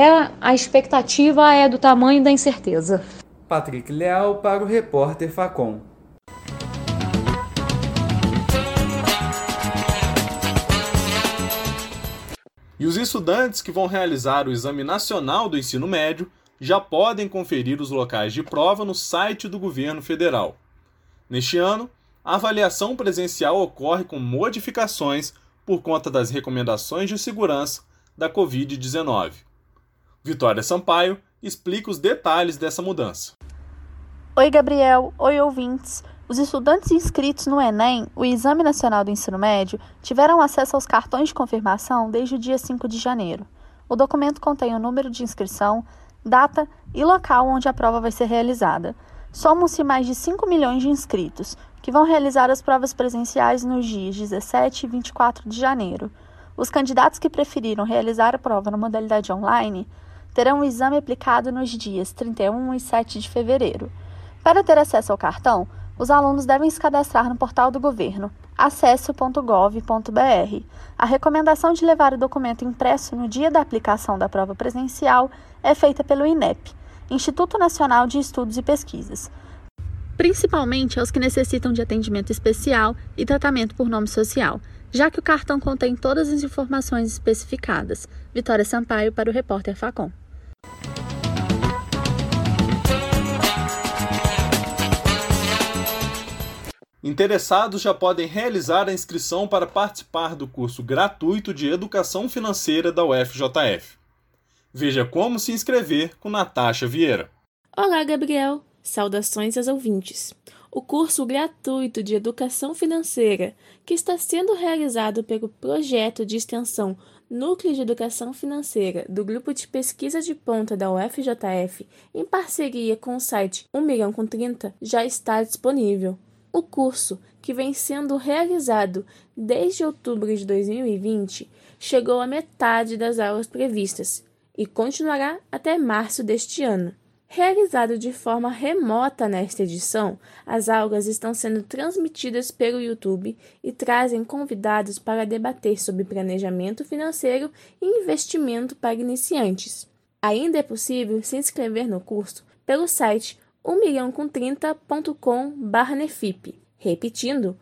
a expectativa é do tamanho da incerteza. Patrick Leal para o Repórter Facom. E os estudantes que vão realizar o Exame Nacional do Ensino Médio já podem conferir os locais de prova no site do governo federal. Neste ano, a avaliação presencial ocorre com modificações por conta das recomendações de segurança da Covid-19. Vitória Sampaio explica os detalhes dessa mudança. Oi, Gabriel. Oi, ouvintes. Os estudantes inscritos no Enem, o Exame Nacional do Ensino Médio, tiveram acesso aos cartões de confirmação desde o dia 5 de janeiro. O documento contém o número de inscrição, data e local onde a prova vai ser realizada. Somam-se mais de 5 milhões de inscritos, que vão realizar as provas presenciais nos dias 17 e 24 de janeiro. Os candidatos que preferiram realizar a prova na modalidade online terão o exame aplicado nos dias 31 e 7 de fevereiro. Para ter acesso ao cartão, os alunos devem se cadastrar no portal do governo, acesso.gov.br. A recomendação de levar o documento impresso no dia da aplicação da prova presencial é feita pelo INEP, Instituto Nacional de Estudos e Pesquisas. principalmente aos que necessitam de atendimento especial e tratamento por nome social, já que o cartão contém todas as informações especificadas. Vitória Sampaio para o Repórter Facom. Interessados já podem realizar a inscrição para participar do curso gratuito de Educação Financeira da UFJF. Veja como se inscrever com Natasha Vieira. Olá, Gabriel. Saudações aos ouvintes. O curso gratuito de Educação Financeira, que está sendo realizado pelo projeto de extensão Núcleo de Educação Financeira do Grupo de Pesquisa de Ponta da UFJF, em parceria com o site 1 milhão com 30, já está disponível. O curso, que vem sendo realizado desde outubro de 2020, chegou à metade das aulas previstas e continuará até março deste ano. Realizado de forma remota nesta edição, as aulas estão sendo transmitidas pelo YouTube e trazem convidados para debater sobre planejamento financeiro e investimento para iniciantes. Ainda é possível se inscrever no curso pelo site 1milhãocom30.com/nefip. Repetindo,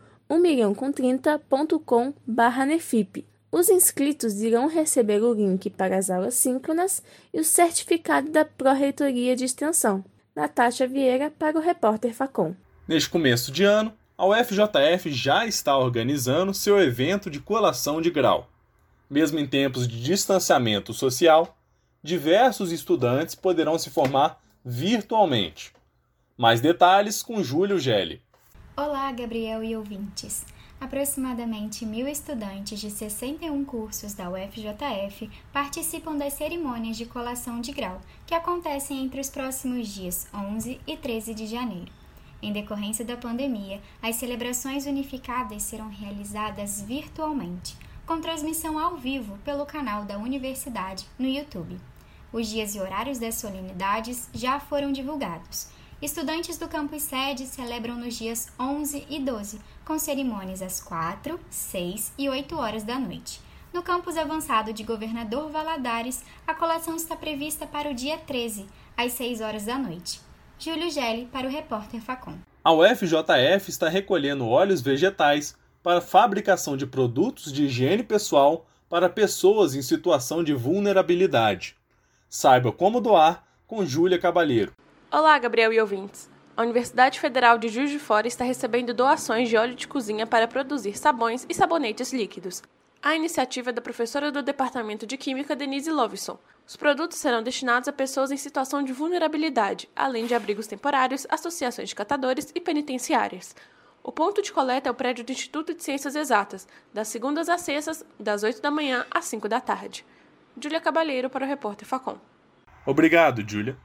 1milhãocom30.com/nefip. Os inscritos irão receber o link para as aulas síncronas e o certificado da Pró-Reitoria de Extensão. Natasha Vieira para o Repórter Facom. Neste começo de ano, a UFJF já está organizando seu evento de colação de grau. Mesmo em tempos de distanciamento social, diversos estudantes poderão se formar virtualmente. Mais detalhes com Júlio Gelli. Olá, Gabriel e ouvintes. Aproximadamente 1.000 estudantes de 61 cursos da UFJF participam das cerimônias de colação de grau, que acontecem entre os próximos dias 11 e 13 de janeiro. Em decorrência da pandemia, as celebrações unificadas serão realizadas virtualmente, com transmissão ao vivo pelo canal da Universidade no YouTube. Os dias e horários das solenidades já foram divulgados. Estudantes do campus sede celebram nos dias 11 e 12, com cerimônias às 4, 6 e 8 horas da noite. No campus avançado de Governador Valadares, a colação está prevista para o dia 13, às 6 horas da noite. Júlio Gelli para o Repórter Facom. A UFJF está recolhendo óleos vegetais para fabricação de produtos de higiene pessoal para pessoas em situação de vulnerabilidade. Saiba como doar com Júlia Cabalheiro. Olá, Gabriel e ouvintes. A Universidade Federal de Juiz de Fora está recebendo doações de óleo de cozinha para produzir sabões e sabonetes líquidos. A iniciativa é da professora do Departamento de Química, Denise Lovison. Os produtos serão destinados a pessoas em situação de vulnerabilidade, além de abrigos temporários, associações de catadores e penitenciárias. O ponto de coleta é o prédio do Instituto de Ciências Exatas, das segundas às sextas, das 8 da manhã às 5 da tarde. Júlia Cabalheiro para o Repórter Facom. Obrigado, Júlia.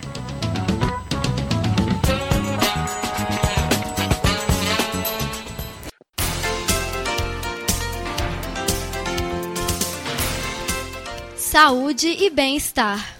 Saúde e bem-estar.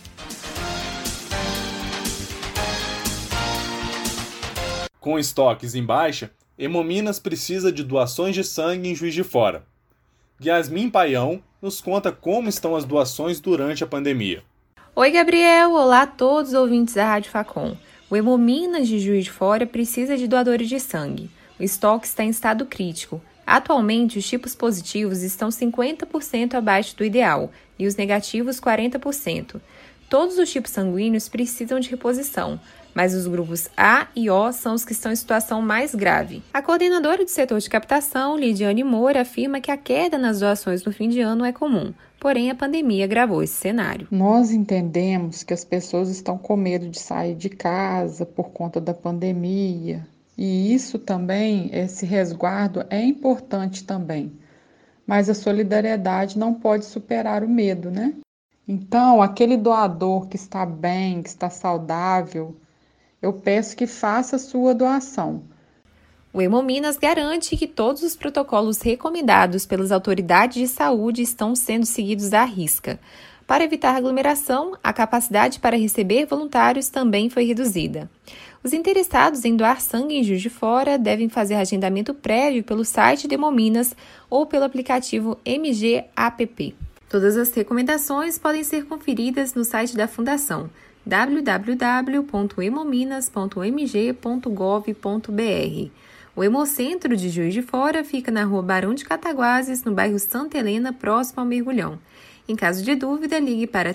Com estoques em baixa, Hemominas precisa de doações de sangue em Juiz de Fora. Yasmin Paião nos conta como estão as doações durante a pandemia. Oi, Gabriel! Olá a todos os ouvintes da Rádio Facom. O Hemominas de Juiz de Fora precisa de doadores de sangue. O estoque está em estado crítico. Atualmente, os tipos positivos estão 50% abaixo do ideal e os negativos 40%. Todos os tipos sanguíneos precisam de reposição, mas os grupos A e O são os que estão em situação mais grave. A coordenadora do setor de captação, Lidiane Moura, afirma que a queda nas doações no fim de ano é comum, porém a pandemia agravou esse cenário. Nós entendemos que as pessoas estão com medo de sair de casa por conta da pandemia. E isso também, esse resguardo é importante também. Mas a solidariedade não pode superar o medo, né? Então, aquele doador que está bem, que está saudável, eu peço que faça a sua doação. O Hemominas garante que todos os protocolos recomendados pelas autoridades de saúde estão sendo seguidos à risca. Para evitar aglomeração, a capacidade para receber voluntários também foi reduzida. Os interessados em doar sangue em Juiz de Fora devem fazer agendamento prévio pelo site de Hemominas ou pelo aplicativo MGAPP. Todas as recomendações podem ser conferidas no site da Fundação www.hemominas.mg.gov.br. O Hemocentro de Juiz de Fora fica na Rua Barão de Cataguases, no bairro Santa Helena, próximo ao Mergulhão. Em caso de dúvida, ligue para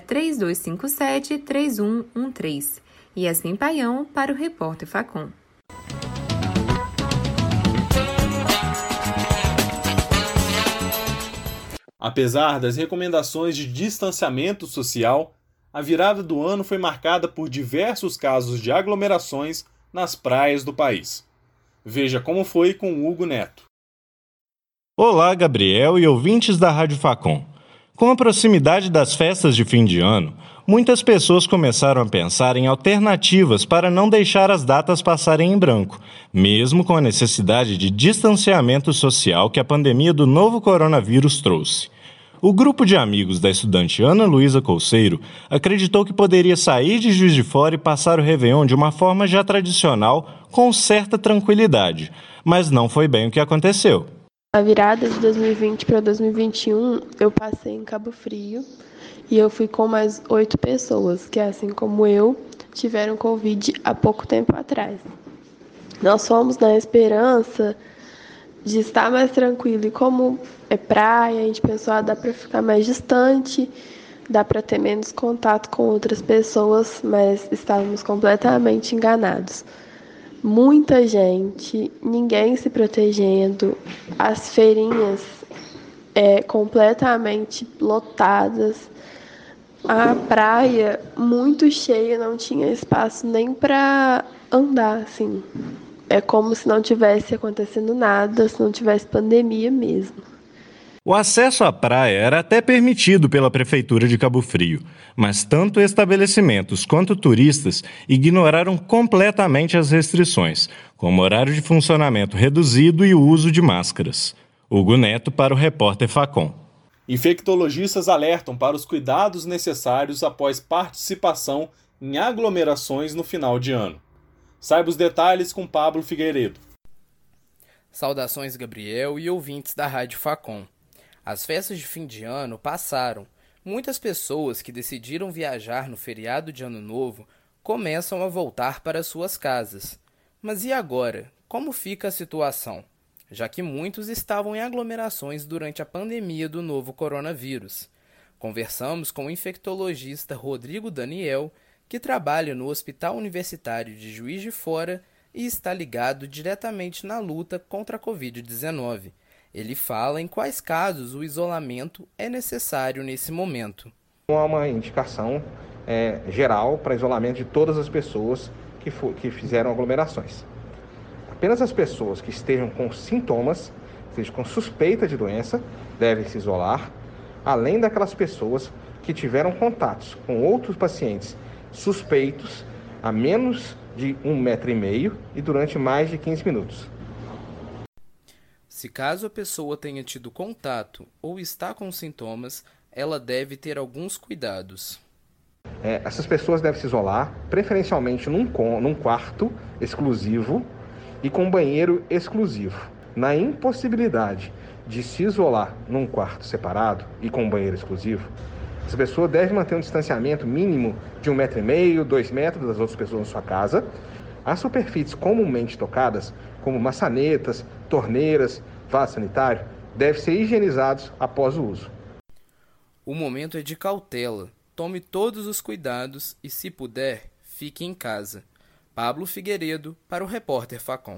3257-3113. Yasmin Paião para o Repórter Facom. Apesar das recomendações de distanciamento social, a virada do ano foi marcada por diversos casos de aglomerações nas praias do país. Veja como foi com Hugo Neto. Olá, Gabriel e ouvintes da Rádio Facom. Com a proximidade das festas de fim de ano, muitas pessoas começaram a pensar em alternativas para não deixar as datas passarem em branco, mesmo com a necessidade de distanciamento social que a pandemia do novo coronavírus trouxe. O grupo de amigos da estudante Ana Luísa Colseiro acreditou que poderia sair de Juiz de Fora e passar o Réveillon de uma forma já tradicional, com certa tranquilidade, mas não foi bem o que aconteceu. A virada de 2020 para 2021, eu passei em Cabo Frio e eu fui com mais 8 pessoas, que assim como eu, tiveram Covid há pouco tempo atrás. Nós fomos na esperança de estar mais tranquilo e como é praia, a gente pensou, dá para ficar mais distante, dá para ter menos contato com outras pessoas, mas estávamos completamente enganados. Muita gente, ninguém se protegendo, as feirinhas completamente lotadas, a praia muito cheia, não tinha espaço nem para andar, assim. É como se não tivesse acontecendo nada, se não tivesse pandemia mesmo. O acesso à praia era até permitido pela Prefeitura de Cabo Frio, mas tanto estabelecimentos quanto turistas ignoraram completamente as restrições, como horário de funcionamento reduzido e o uso de máscaras. Hugo Neto para o Repórter Facom. Infectologistas alertam para os cuidados necessários após participação em aglomerações no final de ano. Saiba os detalhes com Pablo Figueiredo. Saudações, Gabriel e ouvintes da Rádio Facom. As festas de fim de ano passaram. Muitas pessoas que decidiram viajar no feriado de Ano Novo começam a voltar para suas casas. Mas e agora? Como fica a situação? Já que muitos estavam em aglomerações durante a pandemia do novo coronavírus. Conversamos com o infectologista Rodrigo Daniel, que trabalha no Hospital Universitário de Juiz de Fora e está ligado diretamente na luta contra a Covid-19. Ele fala em quais casos o isolamento é necessário nesse momento. Há uma indicação geral para isolamento de todas as pessoas que fizeram aglomerações. Apenas as pessoas que estejam com sintomas, estejam com suspeita de doença, devem se isolar, além daquelas pessoas que tiveram contatos com outros pacientes suspeitos a menos de 1,5 metro e durante mais de 15 minutos. Se caso a pessoa tenha tido contato ou está com sintomas, ela deve ter alguns cuidados. Essas pessoas devem se isolar, preferencialmente num quarto exclusivo e com banheiro exclusivo. Na impossibilidade de se isolar num quarto separado e com banheiro exclusivo, essa pessoa deve manter um distanciamento mínimo de 1,5 metro, 2 metros das outras pessoas na sua casa. As superfícies comumente tocadas, como maçanetas, torneiras, vaso sanitário, devem ser higienizados após o uso. O momento é de cautela. Tome todos os cuidados e, se puder, fique em casa. Pablo Figueiredo para o Repórter Facom.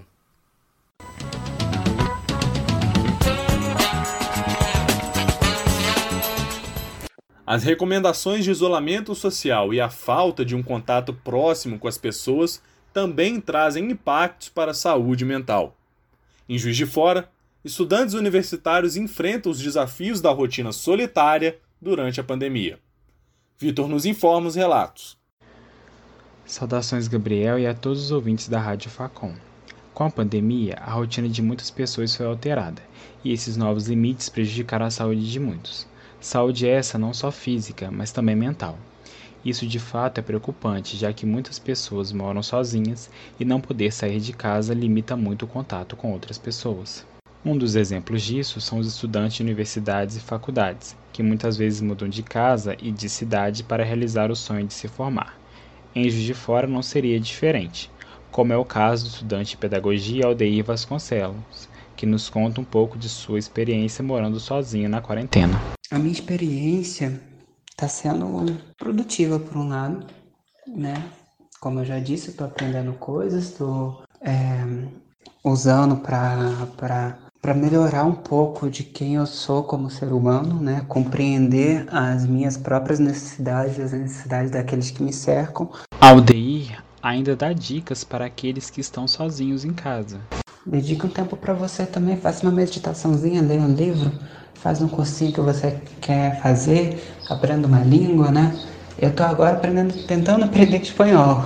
As recomendações de isolamento social e a falta de um contato próximo com as pessoas também trazem impactos para a saúde mental. Em Juiz de Fora, estudantes universitários enfrentam os desafios da rotina solitária durante a pandemia. Vitor nos informa os relatos. Saudações, Gabriel, e a todos os ouvintes da Rádio Facom. Com a pandemia, a rotina de muitas pessoas foi alterada, e esses novos limites prejudicaram a saúde de muitos. Saúde essa não só física, mas também mental. Isso de fato é preocupante, já que muitas pessoas moram sozinhas e não poder sair de casa limita muito o contato com outras pessoas. Um dos exemplos disso são os estudantes de universidades e faculdades, que muitas vezes mudam de casa e de cidade para realizar o sonho de se formar. em Juiz de Fora não seria diferente, como é o caso do estudante de pedagogia Aldeir Vasconcelos, que nos conta um pouco de sua experiência morando sozinho na quarentena. A minha experiência está sendo produtiva por um lado, né? Como eu já disse, estou aprendendo coisas, estou usando para melhorar um pouco de quem eu sou como ser humano, né? Compreender as minhas próprias necessidades, as necessidades daqueles que me cercam. Aldeir ainda dá dicas para aqueles que estão sozinhos em casa. Dedica um tempo para você também, faça uma meditaçãozinha, leia um livro, faz um cursinho que você quer fazer, aprenda uma língua, né? Eu estou agora tentando aprender espanhol.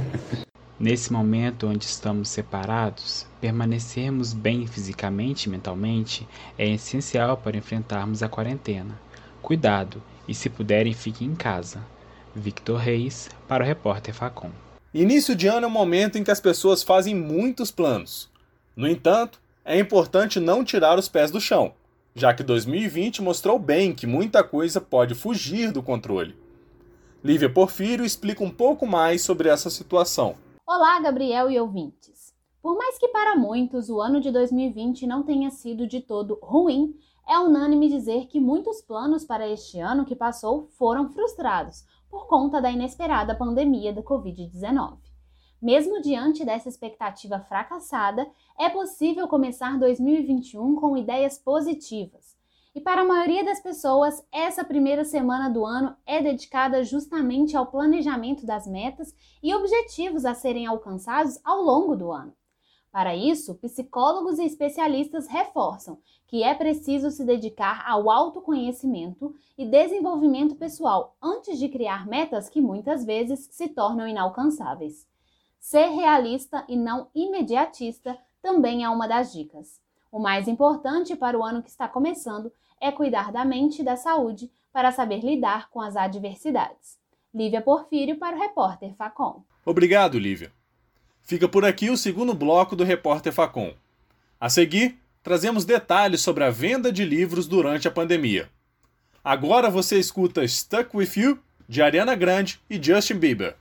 Nesse momento onde estamos separados, permanecermos bem fisicamente e mentalmente é essencial para enfrentarmos a quarentena. Cuidado e, se puderem, fiquem em casa. Victor Reis, para o Repórter Facom. Início de ano é um momento em que as pessoas fazem muitos planos. No entanto, é importante não tirar os pés do chão, já que 2020 mostrou bem que muita coisa pode fugir do controle. Lívia Porfírio explica um pouco mais sobre essa situação. Olá, Gabriel e ouvintes. Por mais que para muitos o ano de 2020 não tenha sido de todo ruim, é unânime dizer que muitos planos para este ano que passou foram frustrados por conta da inesperada pandemia da Covid-19. Mesmo diante dessa expectativa fracassada, é possível começar 2021 com ideias positivas. E para a maioria das pessoas, essa primeira semana do ano é dedicada justamente ao planejamento das metas e objetivos a serem alcançados ao longo do ano. Para isso, psicólogos e especialistas reforçam que é preciso se dedicar ao autoconhecimento e desenvolvimento pessoal antes de criar metas que muitas vezes se tornam inalcançáveis. Ser realista e não imediatista também é uma das dicas. O mais importante para o ano que está começando é cuidar da mente e da saúde para saber lidar com as adversidades. Lívia Porfírio para o Repórter Facom. Obrigado, Lívia. Fica por aqui o segundo bloco do Repórter Facom. A seguir, trazemos detalhes sobre a venda de livros durante a pandemia. Agora você escuta Stuck With You, de Ariana Grande e Justin Bieber.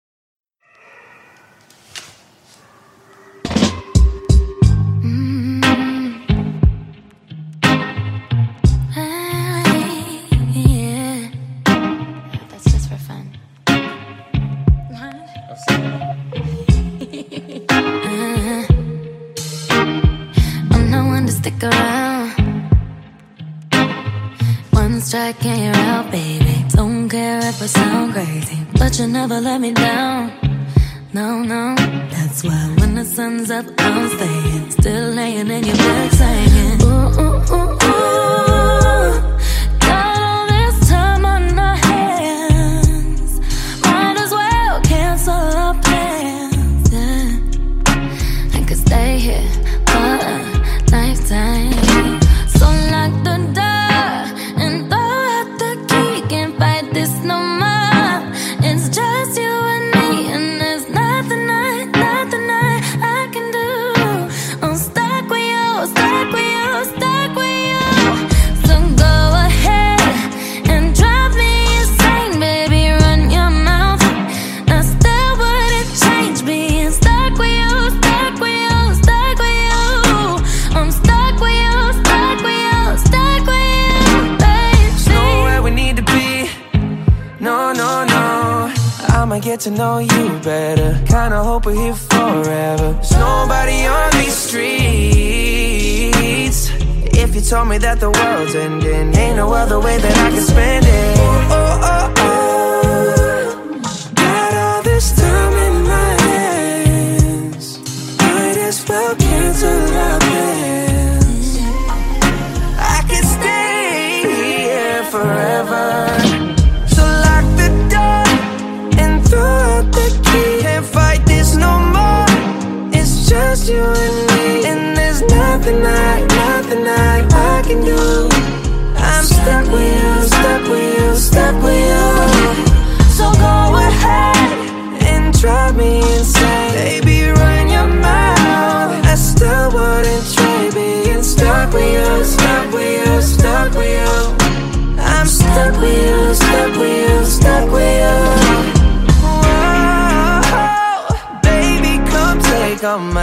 Stick around. One strike and you're out, baby. Don't care if I sound crazy, but you never let me down. No, no. That's why when the sun's up, I'm staying. Still laying in your bed saying, ooh, ooh, ooh, ooh. Got all this time on our hands. Might as well cancel our plans. Yeah. I could stay here for a lifetime. So lock the door and throw out the key. Can't fight this no more. It's just you and me, and there's nothing I can do. I'm stuck with you, stuck with you, stuck with you. So go ahead and drive me insane, baby, run your mouth. I still wouldn't change being stuck with you, stuck with you, stuck with you. I'm stuck with you, stuck with you, stuck with you, baby. There's nowhere we need to be. No, no, no. I'ma get to know you better. Kinda hope we're here forever. There's nobody on these streets. If you told me that the world's ending, ain't no other way that I can spend it. Oh, oh, oh, oh. Got all this time in my hands. Might as well cancel our plans. I could stay here forever. So lock the door and throw out the key. Can't fight this no more. It's just you and me, and there's nothing I can do. I'm stuck with you, stuck with you, stuck with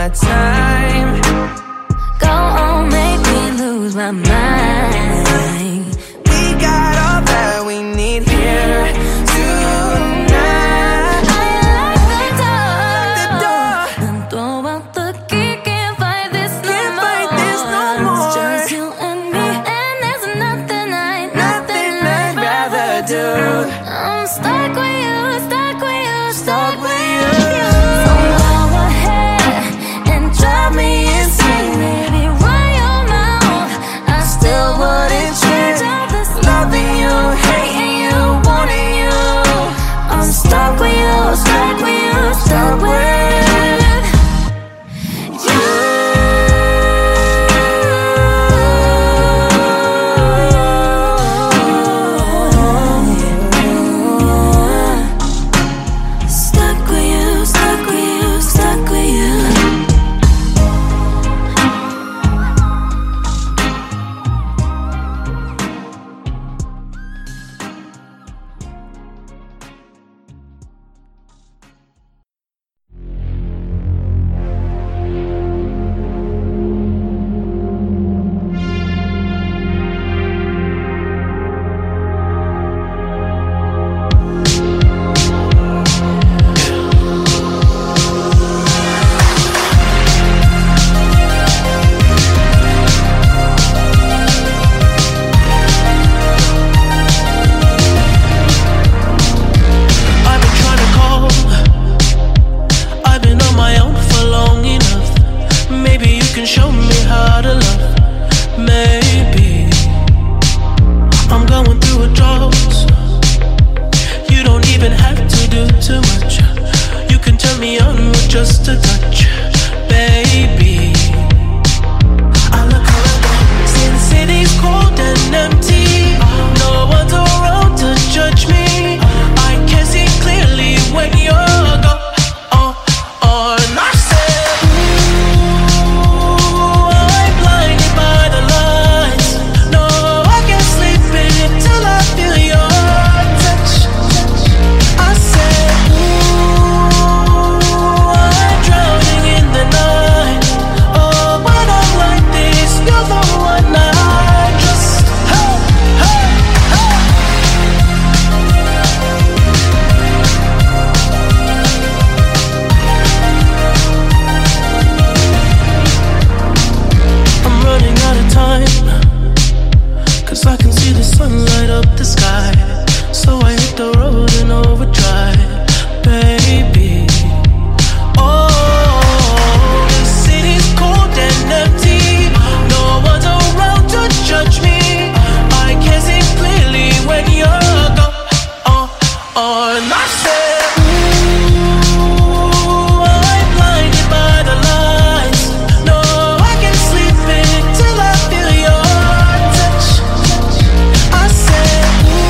my time. Go on, make me lose my mind. We got all that we need here tonight. I like the door. And throw out the key, can't fight this no more. It's just you and me, and there's nothing I'd rather do. I'm stuck with you, stuck with you, stuck with you. So go ahead and drive me insane, baby. Run your mouth, I still wouldn't change all this loving you, hating you, wanting you. I'm stuck with you, stuck with you, stuck with you. Stuck with you, stuck with you, stuck with you. I've been trying to call. I've been on my own for long enough. Maybe you can show me how to love. Maybe I'm going through a drought. You don't even have to do too much. You can turn me on with just a touch, baby. I look around, Sin City's cold and empty. No one's around to judge me. I can see clearly when you're gone. I said, ooh, I'm blinded by the lights. No, I can't sleep until I feel your touch. I said, ooh, I'm drowning in the night. Oh, when I'm like this, you're the one I just, hey, hey, hey. I'm running out of time, 'cause I can see the sun light up the sky. So I hit the road in overdrive, baby. Oh, the city's cold and empty. No one's around to judge me. I can see clearly when you're gone. And I said, ooh, I'm blinded by the lights. No, I can't sleep until I feel your touch. I said,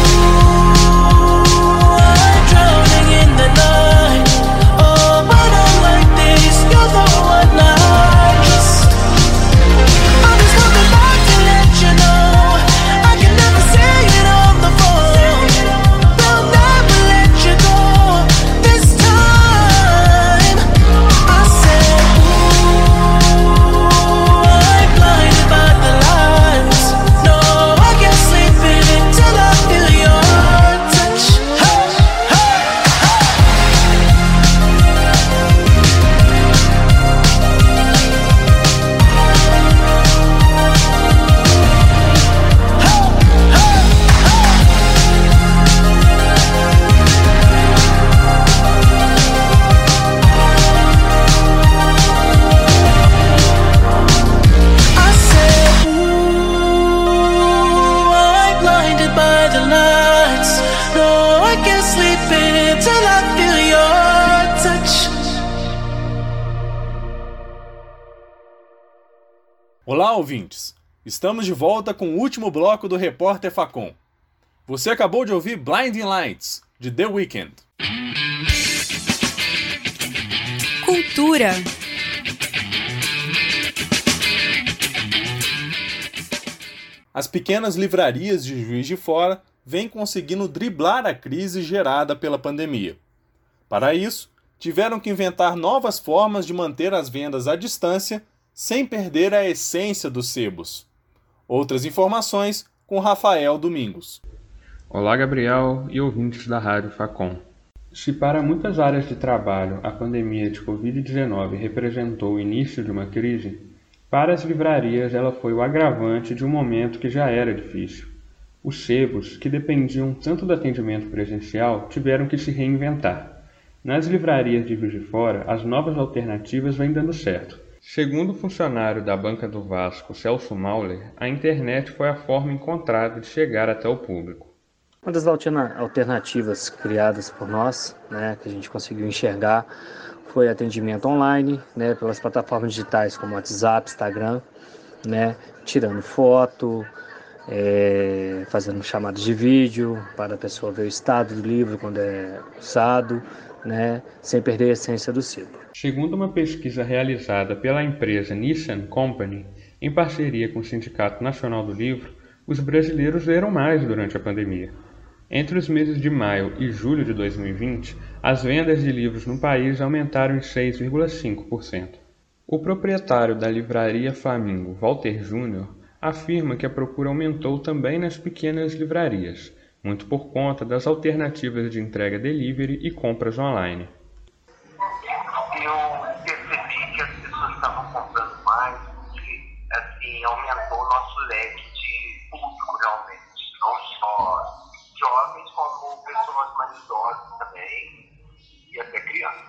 ooh, I'm drowning in the night. Oh, when I'm like this, you're the one I just, I'm just coming back to let you know. I can never say it on the phone. They'll never let you go this time. I said, ooh, I'm blinded by the lights. No, I can't sleep until I feel your touch. Hey, hey, I said, ooh, I'm blinded by the lights. No, I can't sleep until I feel your touch. Olá, ouvintes! Estamos de volta com o último bloco do Repórter Facom. Você acabou de ouvir Blinding Lights, de The Weeknd. Cultura. As pequenas livrarias de Juiz de Fora vêm conseguindo driblar a crise gerada pela pandemia. Para isso, tiveram que inventar novas formas de manter as vendas à distância sem perder a essência dos sebos. Outras informações com Rafael Domingos. Olá, Gabriel e ouvintes da Rádio Facom. Se para muitas áreas de trabalho a pandemia de Covid-19 representou o início de uma crise, para as livrarias ela foi o agravante de um momento que já era difícil. Os sebos, que dependiam tanto do atendimento presencial, tiveram que se reinventar. Nas livrarias de Juiz de Fora, as novas alternativas vêm dando certo. Segundo o funcionário da Banca do Vasco, Celso Mauler, a internet foi a forma encontrada de chegar até o público. Uma das alternativas criadas por nós, que a gente conseguiu enxergar, foi atendimento online, pelas plataformas digitais como WhatsApp, Instagram, tirando foto, fazendo chamadas de vídeo para a pessoa ver o estado do livro quando é usado, sem perder a essência do sebo. Segundo uma pesquisa realizada pela empresa Nissan Company, em parceria com o Sindicato Nacional do Livro, os brasileiros leram mais durante a pandemia. Entre os meses de maio e julho de 2020, as vendas de livros no país aumentaram em 6,5%. O proprietário da livraria Flamingo, Walter Júnior, afirma que a procura aumentou também nas pequenas livrarias, muito por conta das alternativas de entrega delivery e compras online. Eu percebi que as pessoas estavam comprando mais, que aumentou o nosso leque de público realmente, não só jovens, como pessoas mais idosas também, e até crianças.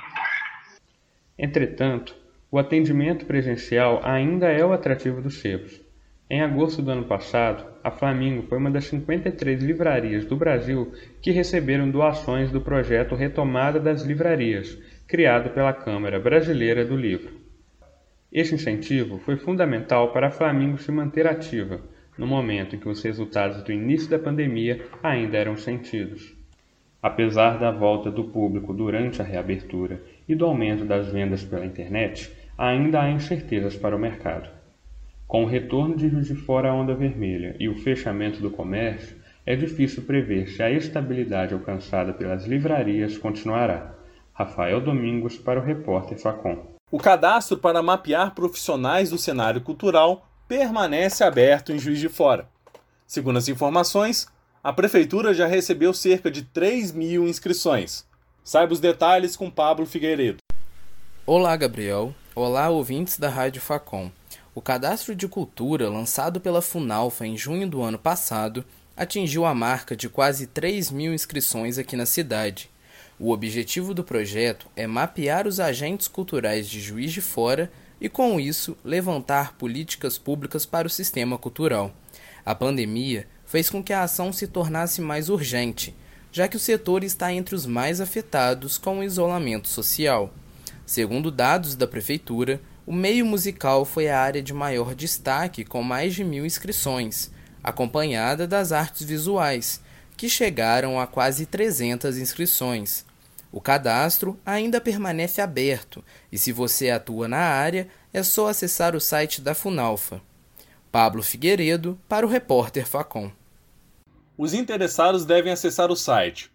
Entretanto, o atendimento presencial ainda é o atrativo dos sebos. Em agosto do ano passado, a Flamingo foi uma das 53 livrarias do Brasil que receberam doações do projeto Retomada das Livrarias, criado pela Câmara Brasileira do Livro. Esse incentivo foi fundamental para a Flamingo se manter ativa, no momento em que os resultados do início da pandemia ainda eram sentidos. Apesar da volta do público durante a reabertura e do aumento das vendas pela internet, ainda há incertezas para o mercado. Com o retorno de Juiz de Fora à onda vermelha e o fechamento do comércio, é difícil prever se a estabilidade alcançada pelas livrarias continuará. Rafael Domingos para o repórter Facom. O cadastro para mapear profissionais do cenário cultural permanece aberto em Juiz de Fora. Segundo as informações, a Prefeitura já recebeu cerca de 3.000 inscrições. Saiba os detalhes com Pablo Figueiredo. Olá, Gabriel. Olá, ouvintes da Rádio Facom. O Cadastro de Cultura, lançado pela Funalfa em junho do ano passado, atingiu a marca de quase 3.000 inscrições aqui na cidade. O objetivo do projeto é mapear os agentes culturais de Juiz de Fora e, com isso, levantar políticas públicas para o sistema cultural. A pandemia fez com que a ação se tornasse mais urgente, já que o setor está entre os mais afetados com o isolamento social. Segundo dados da Prefeitura, o meio musical foi a área de maior destaque, com mais de 1.000 inscrições, acompanhada das artes visuais, que chegaram a quase 300 inscrições. O cadastro ainda permanece aberto e, se você atua na área, é só acessar o site da Funalfa. Pablo Figueiredo para o repórter Facom. Os interessados devem acessar o site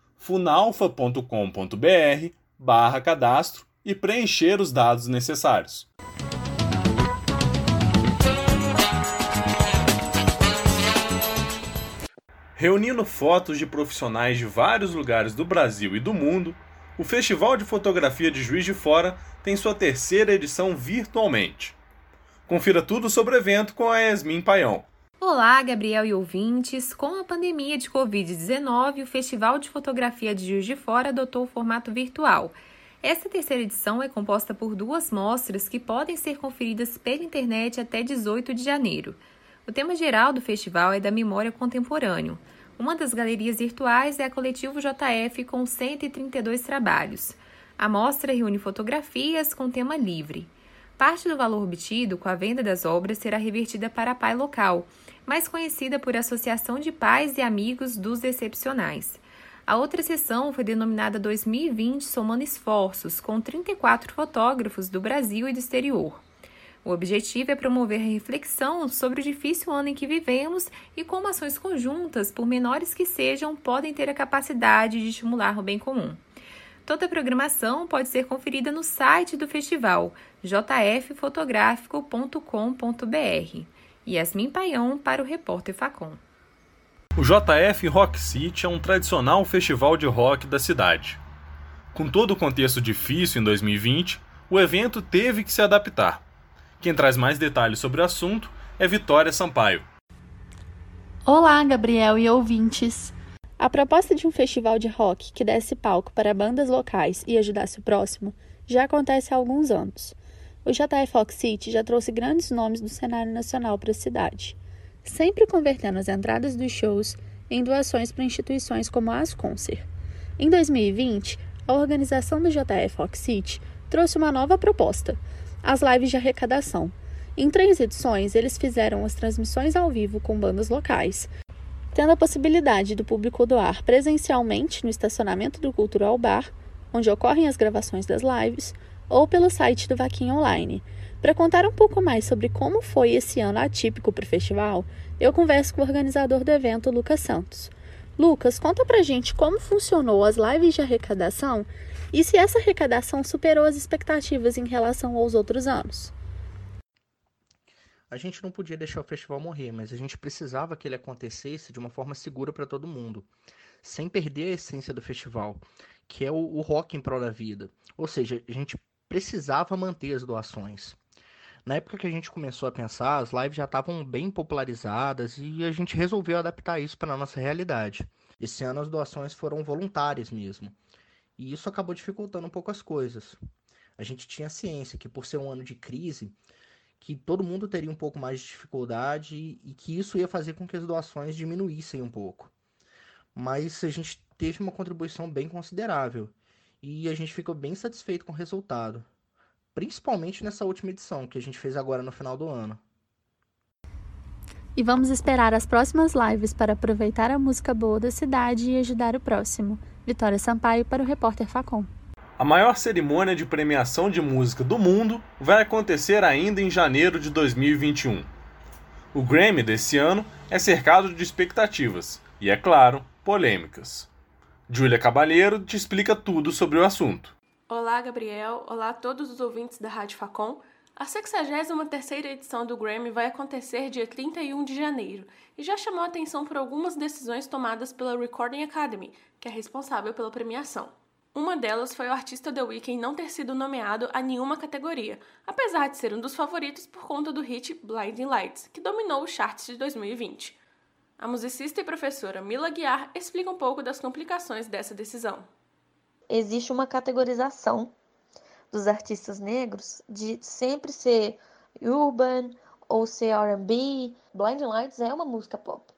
funalfa.com.br/cadastro e preencher os dados necessários. Reunindo fotos de profissionais de vários lugares do Brasil e do mundo, o Festival de Fotografia de Juiz de Fora tem sua terceira edição virtualmente. Confira tudo sobre o evento com a Yasmin Paião. Olá, Gabriel e ouvintes. Com a pandemia de Covid-19, o Festival de Fotografia de Juiz de Fora adotou o formato virtual. Esta terceira edição é composta por 2 mostras que podem ser conferidas pela internet até 18 de janeiro. O tema geral do festival é da memória contemporânea. Uma das galerias virtuais é a Coletivo JF, com 132 trabalhos. A mostra reúne fotografias com tema livre. Parte do valor obtido com a venda das obras será revertida para a PAI local, mais conhecida por Associação de Pais e Amigos dos Excepcionais. A outra sessão foi denominada 2020 Somando Esforços, com 34 fotógrafos do Brasil e do exterior. O objetivo é promover a reflexão sobre o difícil ano em que vivemos e como ações conjuntas, por menores que sejam, podem ter a capacidade de estimular o bem comum. Toda a programação pode ser conferida no site do festival, jffotográfico.com.br. Yasmin Paião para o Repórter Facom. O JF Rock City é um tradicional festival de rock da cidade. Com todo o contexto difícil em 2020, o evento teve que se adaptar. Quem traz mais detalhes sobre o assunto é Vitória Sampaio. Olá, Gabriel e ouvintes! A proposta de um festival de rock que desse palco para bandas locais e ajudasse o próximo já acontece há alguns anos. O JF Rock City já trouxe grandes nomes do cenário nacional para a cidade, sempre convertendo as entradas dos shows em doações para instituições como a Asconcert. Em 2020, a organização do JF Rock City trouxe uma nova proposta, as lives de arrecadação. Em 3 edições, eles fizeram as transmissões ao vivo com bandas locais, tendo a possibilidade do público doar presencialmente no estacionamento do Cultural Bar, onde ocorrem as gravações das lives, ou pelo site do Vaquinha Online. Para contar um pouco mais sobre como foi esse ano atípico para o festival, eu converso com o organizador do evento, Lucas Santos. Lucas, conta pra gente como funcionou as lives de arrecadação e se essa arrecadação superou as expectativas em relação aos outros anos. A gente não podia deixar o festival morrer, mas a gente precisava que ele acontecesse de uma forma segura para todo mundo, sem perder a essência do festival, que é o rock em prol da vida. Ou seja, a gente precisava manter as doações. Na época que a gente começou a pensar, as lives já estavam bem popularizadas e a gente resolveu adaptar isso para a nossa realidade. Esse ano as doações foram voluntárias mesmo, e isso acabou dificultando um pouco as coisas. A gente tinha ciência que por ser um ano de crise, que todo mundo teria um pouco mais de dificuldade e que isso ia fazer com que as doações diminuíssem um pouco. Mas a gente teve uma contribuição bem considerável e a gente ficou bem satisfeito com o resultado, principalmente nessa última edição que a gente fez agora no final do ano. E vamos esperar as próximas lives para aproveitar a música boa da cidade e ajudar o próximo. Vitória Sampaio para o Repórter Facom. A maior cerimônia de premiação de música do mundo vai acontecer ainda em janeiro de 2021. O Grammy desse ano é cercado de expectativas e, é claro, polêmicas. Júlia Cabalheiro te explica tudo sobre o assunto. Olá, Gabriel. Olá a todos os ouvintes da Rádio Facom. A 63ª edição do Grammy vai acontecer dia 31 de janeiro e já chamou a atenção por algumas decisões tomadas pela Recording Academy, que é responsável pela premiação. Uma delas foi o artista The Weeknd não ter sido nomeado a nenhuma categoria, apesar de ser um dos favoritos por conta do hit Blinding Lights, que dominou os charts de 2020. A musicista e professora Mila Guiar explica um pouco das complicações dessa decisão. Existe uma categorização dos artistas negros de sempre ser urban ou ser R&B. Blinding Lights é uma música pop.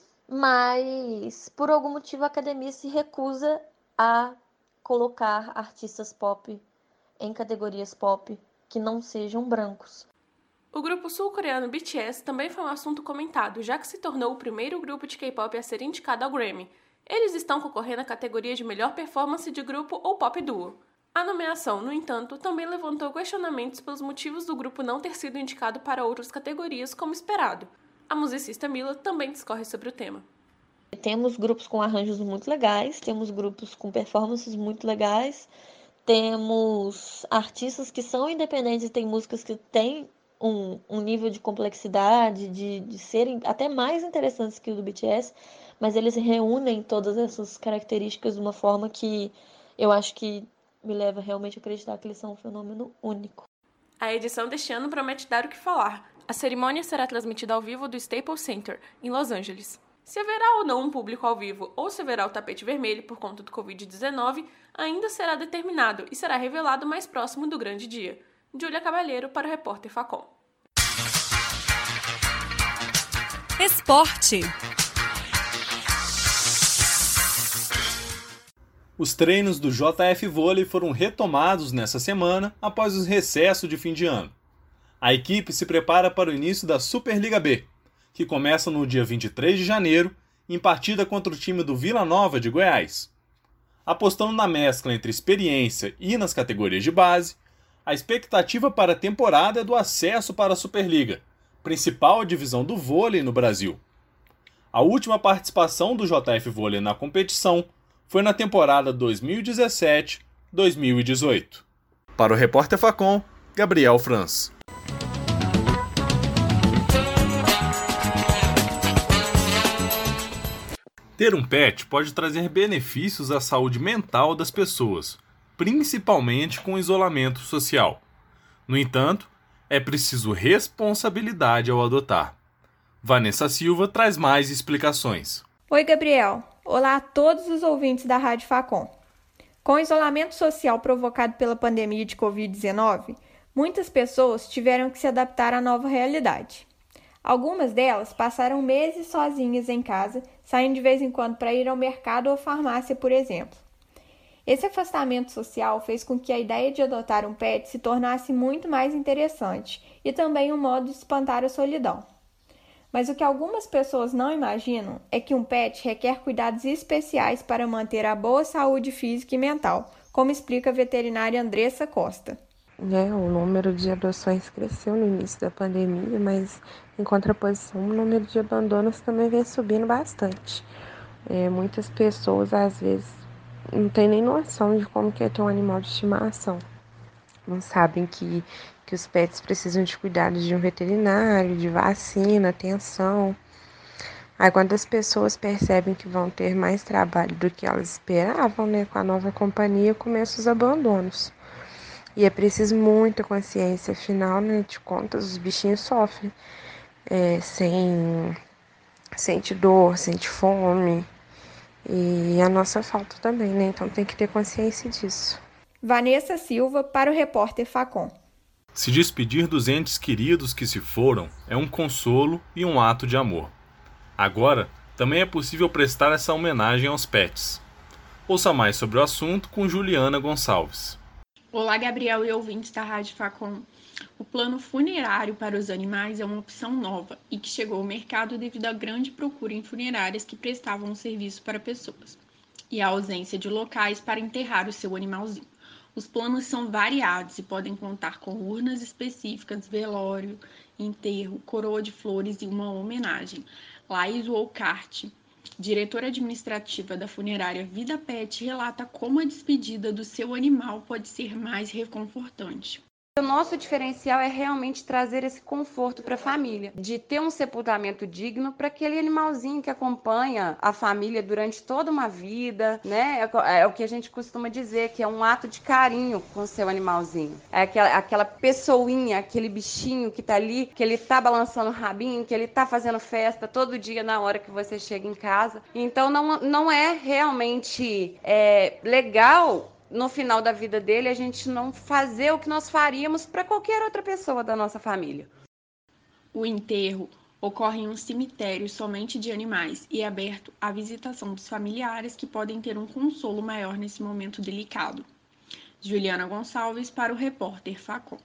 Mas, por algum motivo, a academia se recusa a colocar artistas pop em categorias pop que não sejam brancos. O grupo sul-coreano BTS também foi um assunto comentado, já que se tornou o primeiro grupo de K-pop a ser indicado ao Grammy. Eles estão concorrendo à categoria de melhor performance de grupo ou pop duo. A nomeação, no entanto, também levantou questionamentos pelos motivos do grupo não ter sido indicado para outras categorias como esperado. A musicista Mila também discorre sobre o tema. Temos grupos com arranjos muito legais, temos grupos com performances muito legais, temos artistas que são independentes e tem músicas que têm um nível de complexidade, de serem até mais interessantes que o do BTS, mas eles reúnem todas essas características de uma forma que eu acho que me leva realmente a acreditar que eles são um fenômeno único. A edição deste ano promete dar o que falar. A cerimônia será transmitida ao vivo do Staples Center, em Los Angeles. Se haverá ou não um público ao vivo ou se haverá o tapete vermelho por conta do Covid-19, ainda será determinado e será revelado mais próximo do grande dia. Júlia Cabalheiro para o Repórter Facom. Esporte. Os treinos do JF Vôlei foram retomados nessa semana após o recesso de fim de ano. A equipe se prepara para o início da Superliga B, que começa no dia 23 de janeiro, em partida contra o time do Vila Nova de Goiás. Apostando na mescla entre experiência e nas categorias de base, a expectativa para a temporada é do acesso para a Superliga, principal divisão do vôlei no Brasil. A última participação do JF Vôlei na competição foi na temporada 2017, 2018. Para o Repórter Facom, Gabriel Franz. Ter um pet pode trazer benefícios à saúde mental das pessoas, principalmente com o isolamento social. No entanto, é preciso responsabilidade ao adotar. Vanessa Silva traz mais explicações. Oi, Gabriel. Olá a todos os ouvintes da Rádio Facom. Com o isolamento social provocado pela pandemia de Covid-19, muitas pessoas tiveram que se adaptar à nova realidade. Algumas delas passaram meses sozinhas em casa, saindo de vez em quando para ir ao mercado ou farmácia, por exemplo. Esse afastamento social fez com que a ideia de adotar um pet se tornasse muito mais interessante e também um modo de espantar a solidão. Mas o que algumas pessoas não imaginam é que um pet requer cuidados especiais para manter a boa saúde física e mental, como explica a veterinária Andressa Costa. O número de adoções cresceu no início da pandemia, mas em contraposição o número de abandonos também vem subindo bastante. Muitas pessoas às vezes não têm nem noção de como que é ter um animal de estimação. Não sabem que os pets precisam de cuidados de um veterinário, de vacina, atenção. Aí quando as pessoas percebem que vão ter mais trabalho do que elas esperavam, com a nova companhia, começam os abandonos. E é preciso muita consciência, afinal, de contas, os bichinhos sofrem. Sente dor, sente fome. E a nossa falta também, Então tem que ter consciência disso. Vanessa Silva para o Repórter Facom. Se despedir dos entes queridos que se foram é um consolo e um ato de amor. Agora, também é possível prestar essa homenagem aos pets. Ouça mais sobre o assunto com Juliana Gonçalves. Olá, Gabriel e ouvintes da Rádio Facom. O plano funerário para os animais é uma opção nova e que chegou ao mercado devido à grande procura em funerárias que prestavam o serviço para pessoas e à ausência de locais para enterrar o seu animalzinho. Os planos são variados e podem contar com urnas específicas, velório, enterro, coroa de flores e uma homenagem. Laís Wolcart, diretora administrativa da funerária Vida Pet, relata como a despedida do seu animal pode ser mais reconfortante. O nosso diferencial é realmente trazer esse conforto para a família, de ter um sepultamento digno para aquele animalzinho que acompanha a família durante toda uma vida, É o que a gente costuma dizer, que é um ato de carinho com o seu animalzinho. É aquela pessoinha, aquele bichinho que tá ali, que ele tá balançando o rabinho, que ele tá fazendo festa todo dia na hora que você chega em casa. Então não é realmente legal no final da vida dele, a gente não fazer o que nós faríamos para qualquer outra pessoa da nossa família. O enterro ocorre em um cemitério somente de animais e é aberto à visitação dos familiares que podem ter um consolo maior nesse momento delicado. Juliana Gonçalves para o Repórter Facom.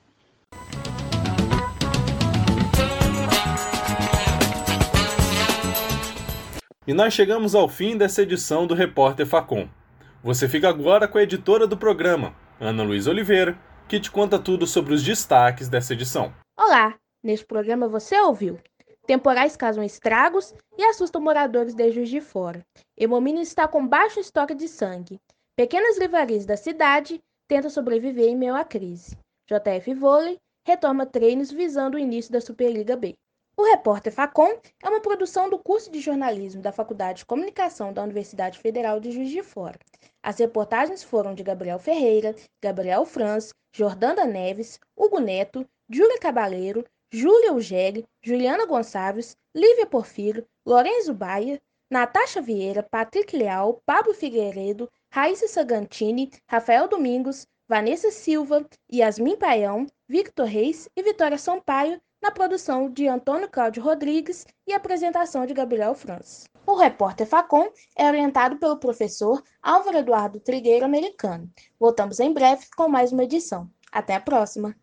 E nós chegamos ao fim dessa edição do Repórter Facom. Você fica agora com a editora do programa, Ana Luísa Oliveira, que te conta tudo sobre os destaques dessa edição. Olá! Neste programa você ouviu: temporais causam estragos e assustam moradores de Juiz de Fora. Hemomínia está com baixo estoque de sangue. Pequenas livrarias da cidade tentam sobreviver em meio à crise. JF Vôlei retoma treinos visando o início da Superliga B. O Repórter Facom é uma produção do curso de jornalismo da Faculdade de Comunicação da Universidade Federal de Juiz de Fora. As reportagens foram de Gabriel Ferreira, Gabriel Franz, Jordanda Neves, Hugo Neto, Júlia Cabaleiro, Júlia Ugeli, Juliana Gonçalves, Lívia Porfírio, Lorenzo Baia, Natasha Vieira, Patrick Leal, Pablo Figueiredo, Raíssa Sagantini, Rafael Domingos, Vanessa Silva, Yasmin Paião, Victor Reis e Vitória Sampaio, na produção de Antônio Cláudio Rodrigues e apresentação de Gabriel Franz. O Repórter Facom é orientado pelo professor Álvaro Eduardo Trigueiro Americano. Voltamos em breve com mais uma edição. Até a próxima!